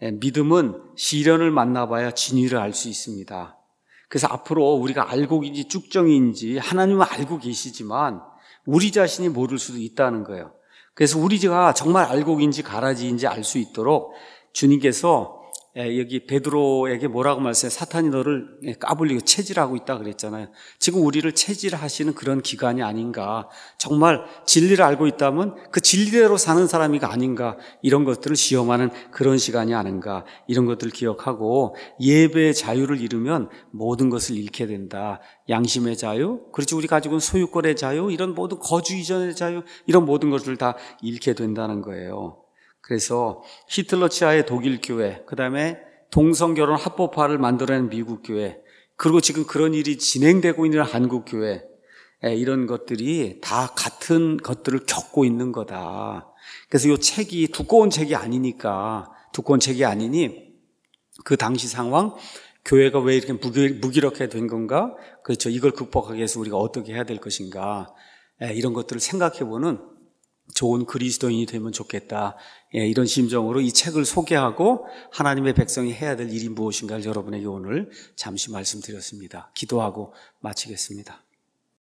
믿음은 시련을 만나봐야 진리를 알 수 있습니다. 그래서 앞으로 우리가 알곡인지 쭉정이인지 하나님은 알고 계시지만 우리 자신이 모를 수도 있다는 거예요. 그래서 우리가 정말 알곡인지 가라지인지 알 수 있도록 주님께서 여기 베드로에게 뭐라고 말했어요? 사탄이 너를 까불리고 체질하고 있다 그랬잖아요. 지금 우리를 체질하시는 그런 기간이 아닌가. 정말 진리를 알고 있다면 그 진리대로 사는 사람이가 아닌가. 이런 것들을 시험하는 그런 시간이 아닌가. 이런 것들을 기억하고 예배의 자유를 잃으면 모든 것을 잃게 된다. 양심의 자유, 그렇지 우리 가지고 있는 소유권의 자유, 이런 모든 거주 이전의 자유, 이런 모든 것들을 다 잃게 된다는 거예요. 그래서 히틀러 치하의 독일 교회, 그 다음에 동성결혼 합법화를 만들어낸 미국 교회, 그리고 지금 그런 일이 진행되고 있는 한국 교회, 이런 것들이 다 같은 것들을 겪고 있는 거다. 그래서 이 책이 두꺼운 책이 아니니까, 두꺼운 책이 아니니 그 당시 상황, 교회가 왜 이렇게 무기력해 된 건가? 그렇죠. 이걸 극복하기 위해서 우리가 어떻게 해야 될 것인가? 이런 것들을 생각해보는 좋은 그리스도인이 되면 좋겠다. 이런 심정으로 이 책을 소개하고 하나님의 백성이 해야 될 일이 무엇인가를 여러분에게 오늘 잠시 말씀드렸습니다. 기도하고 마치겠습니다.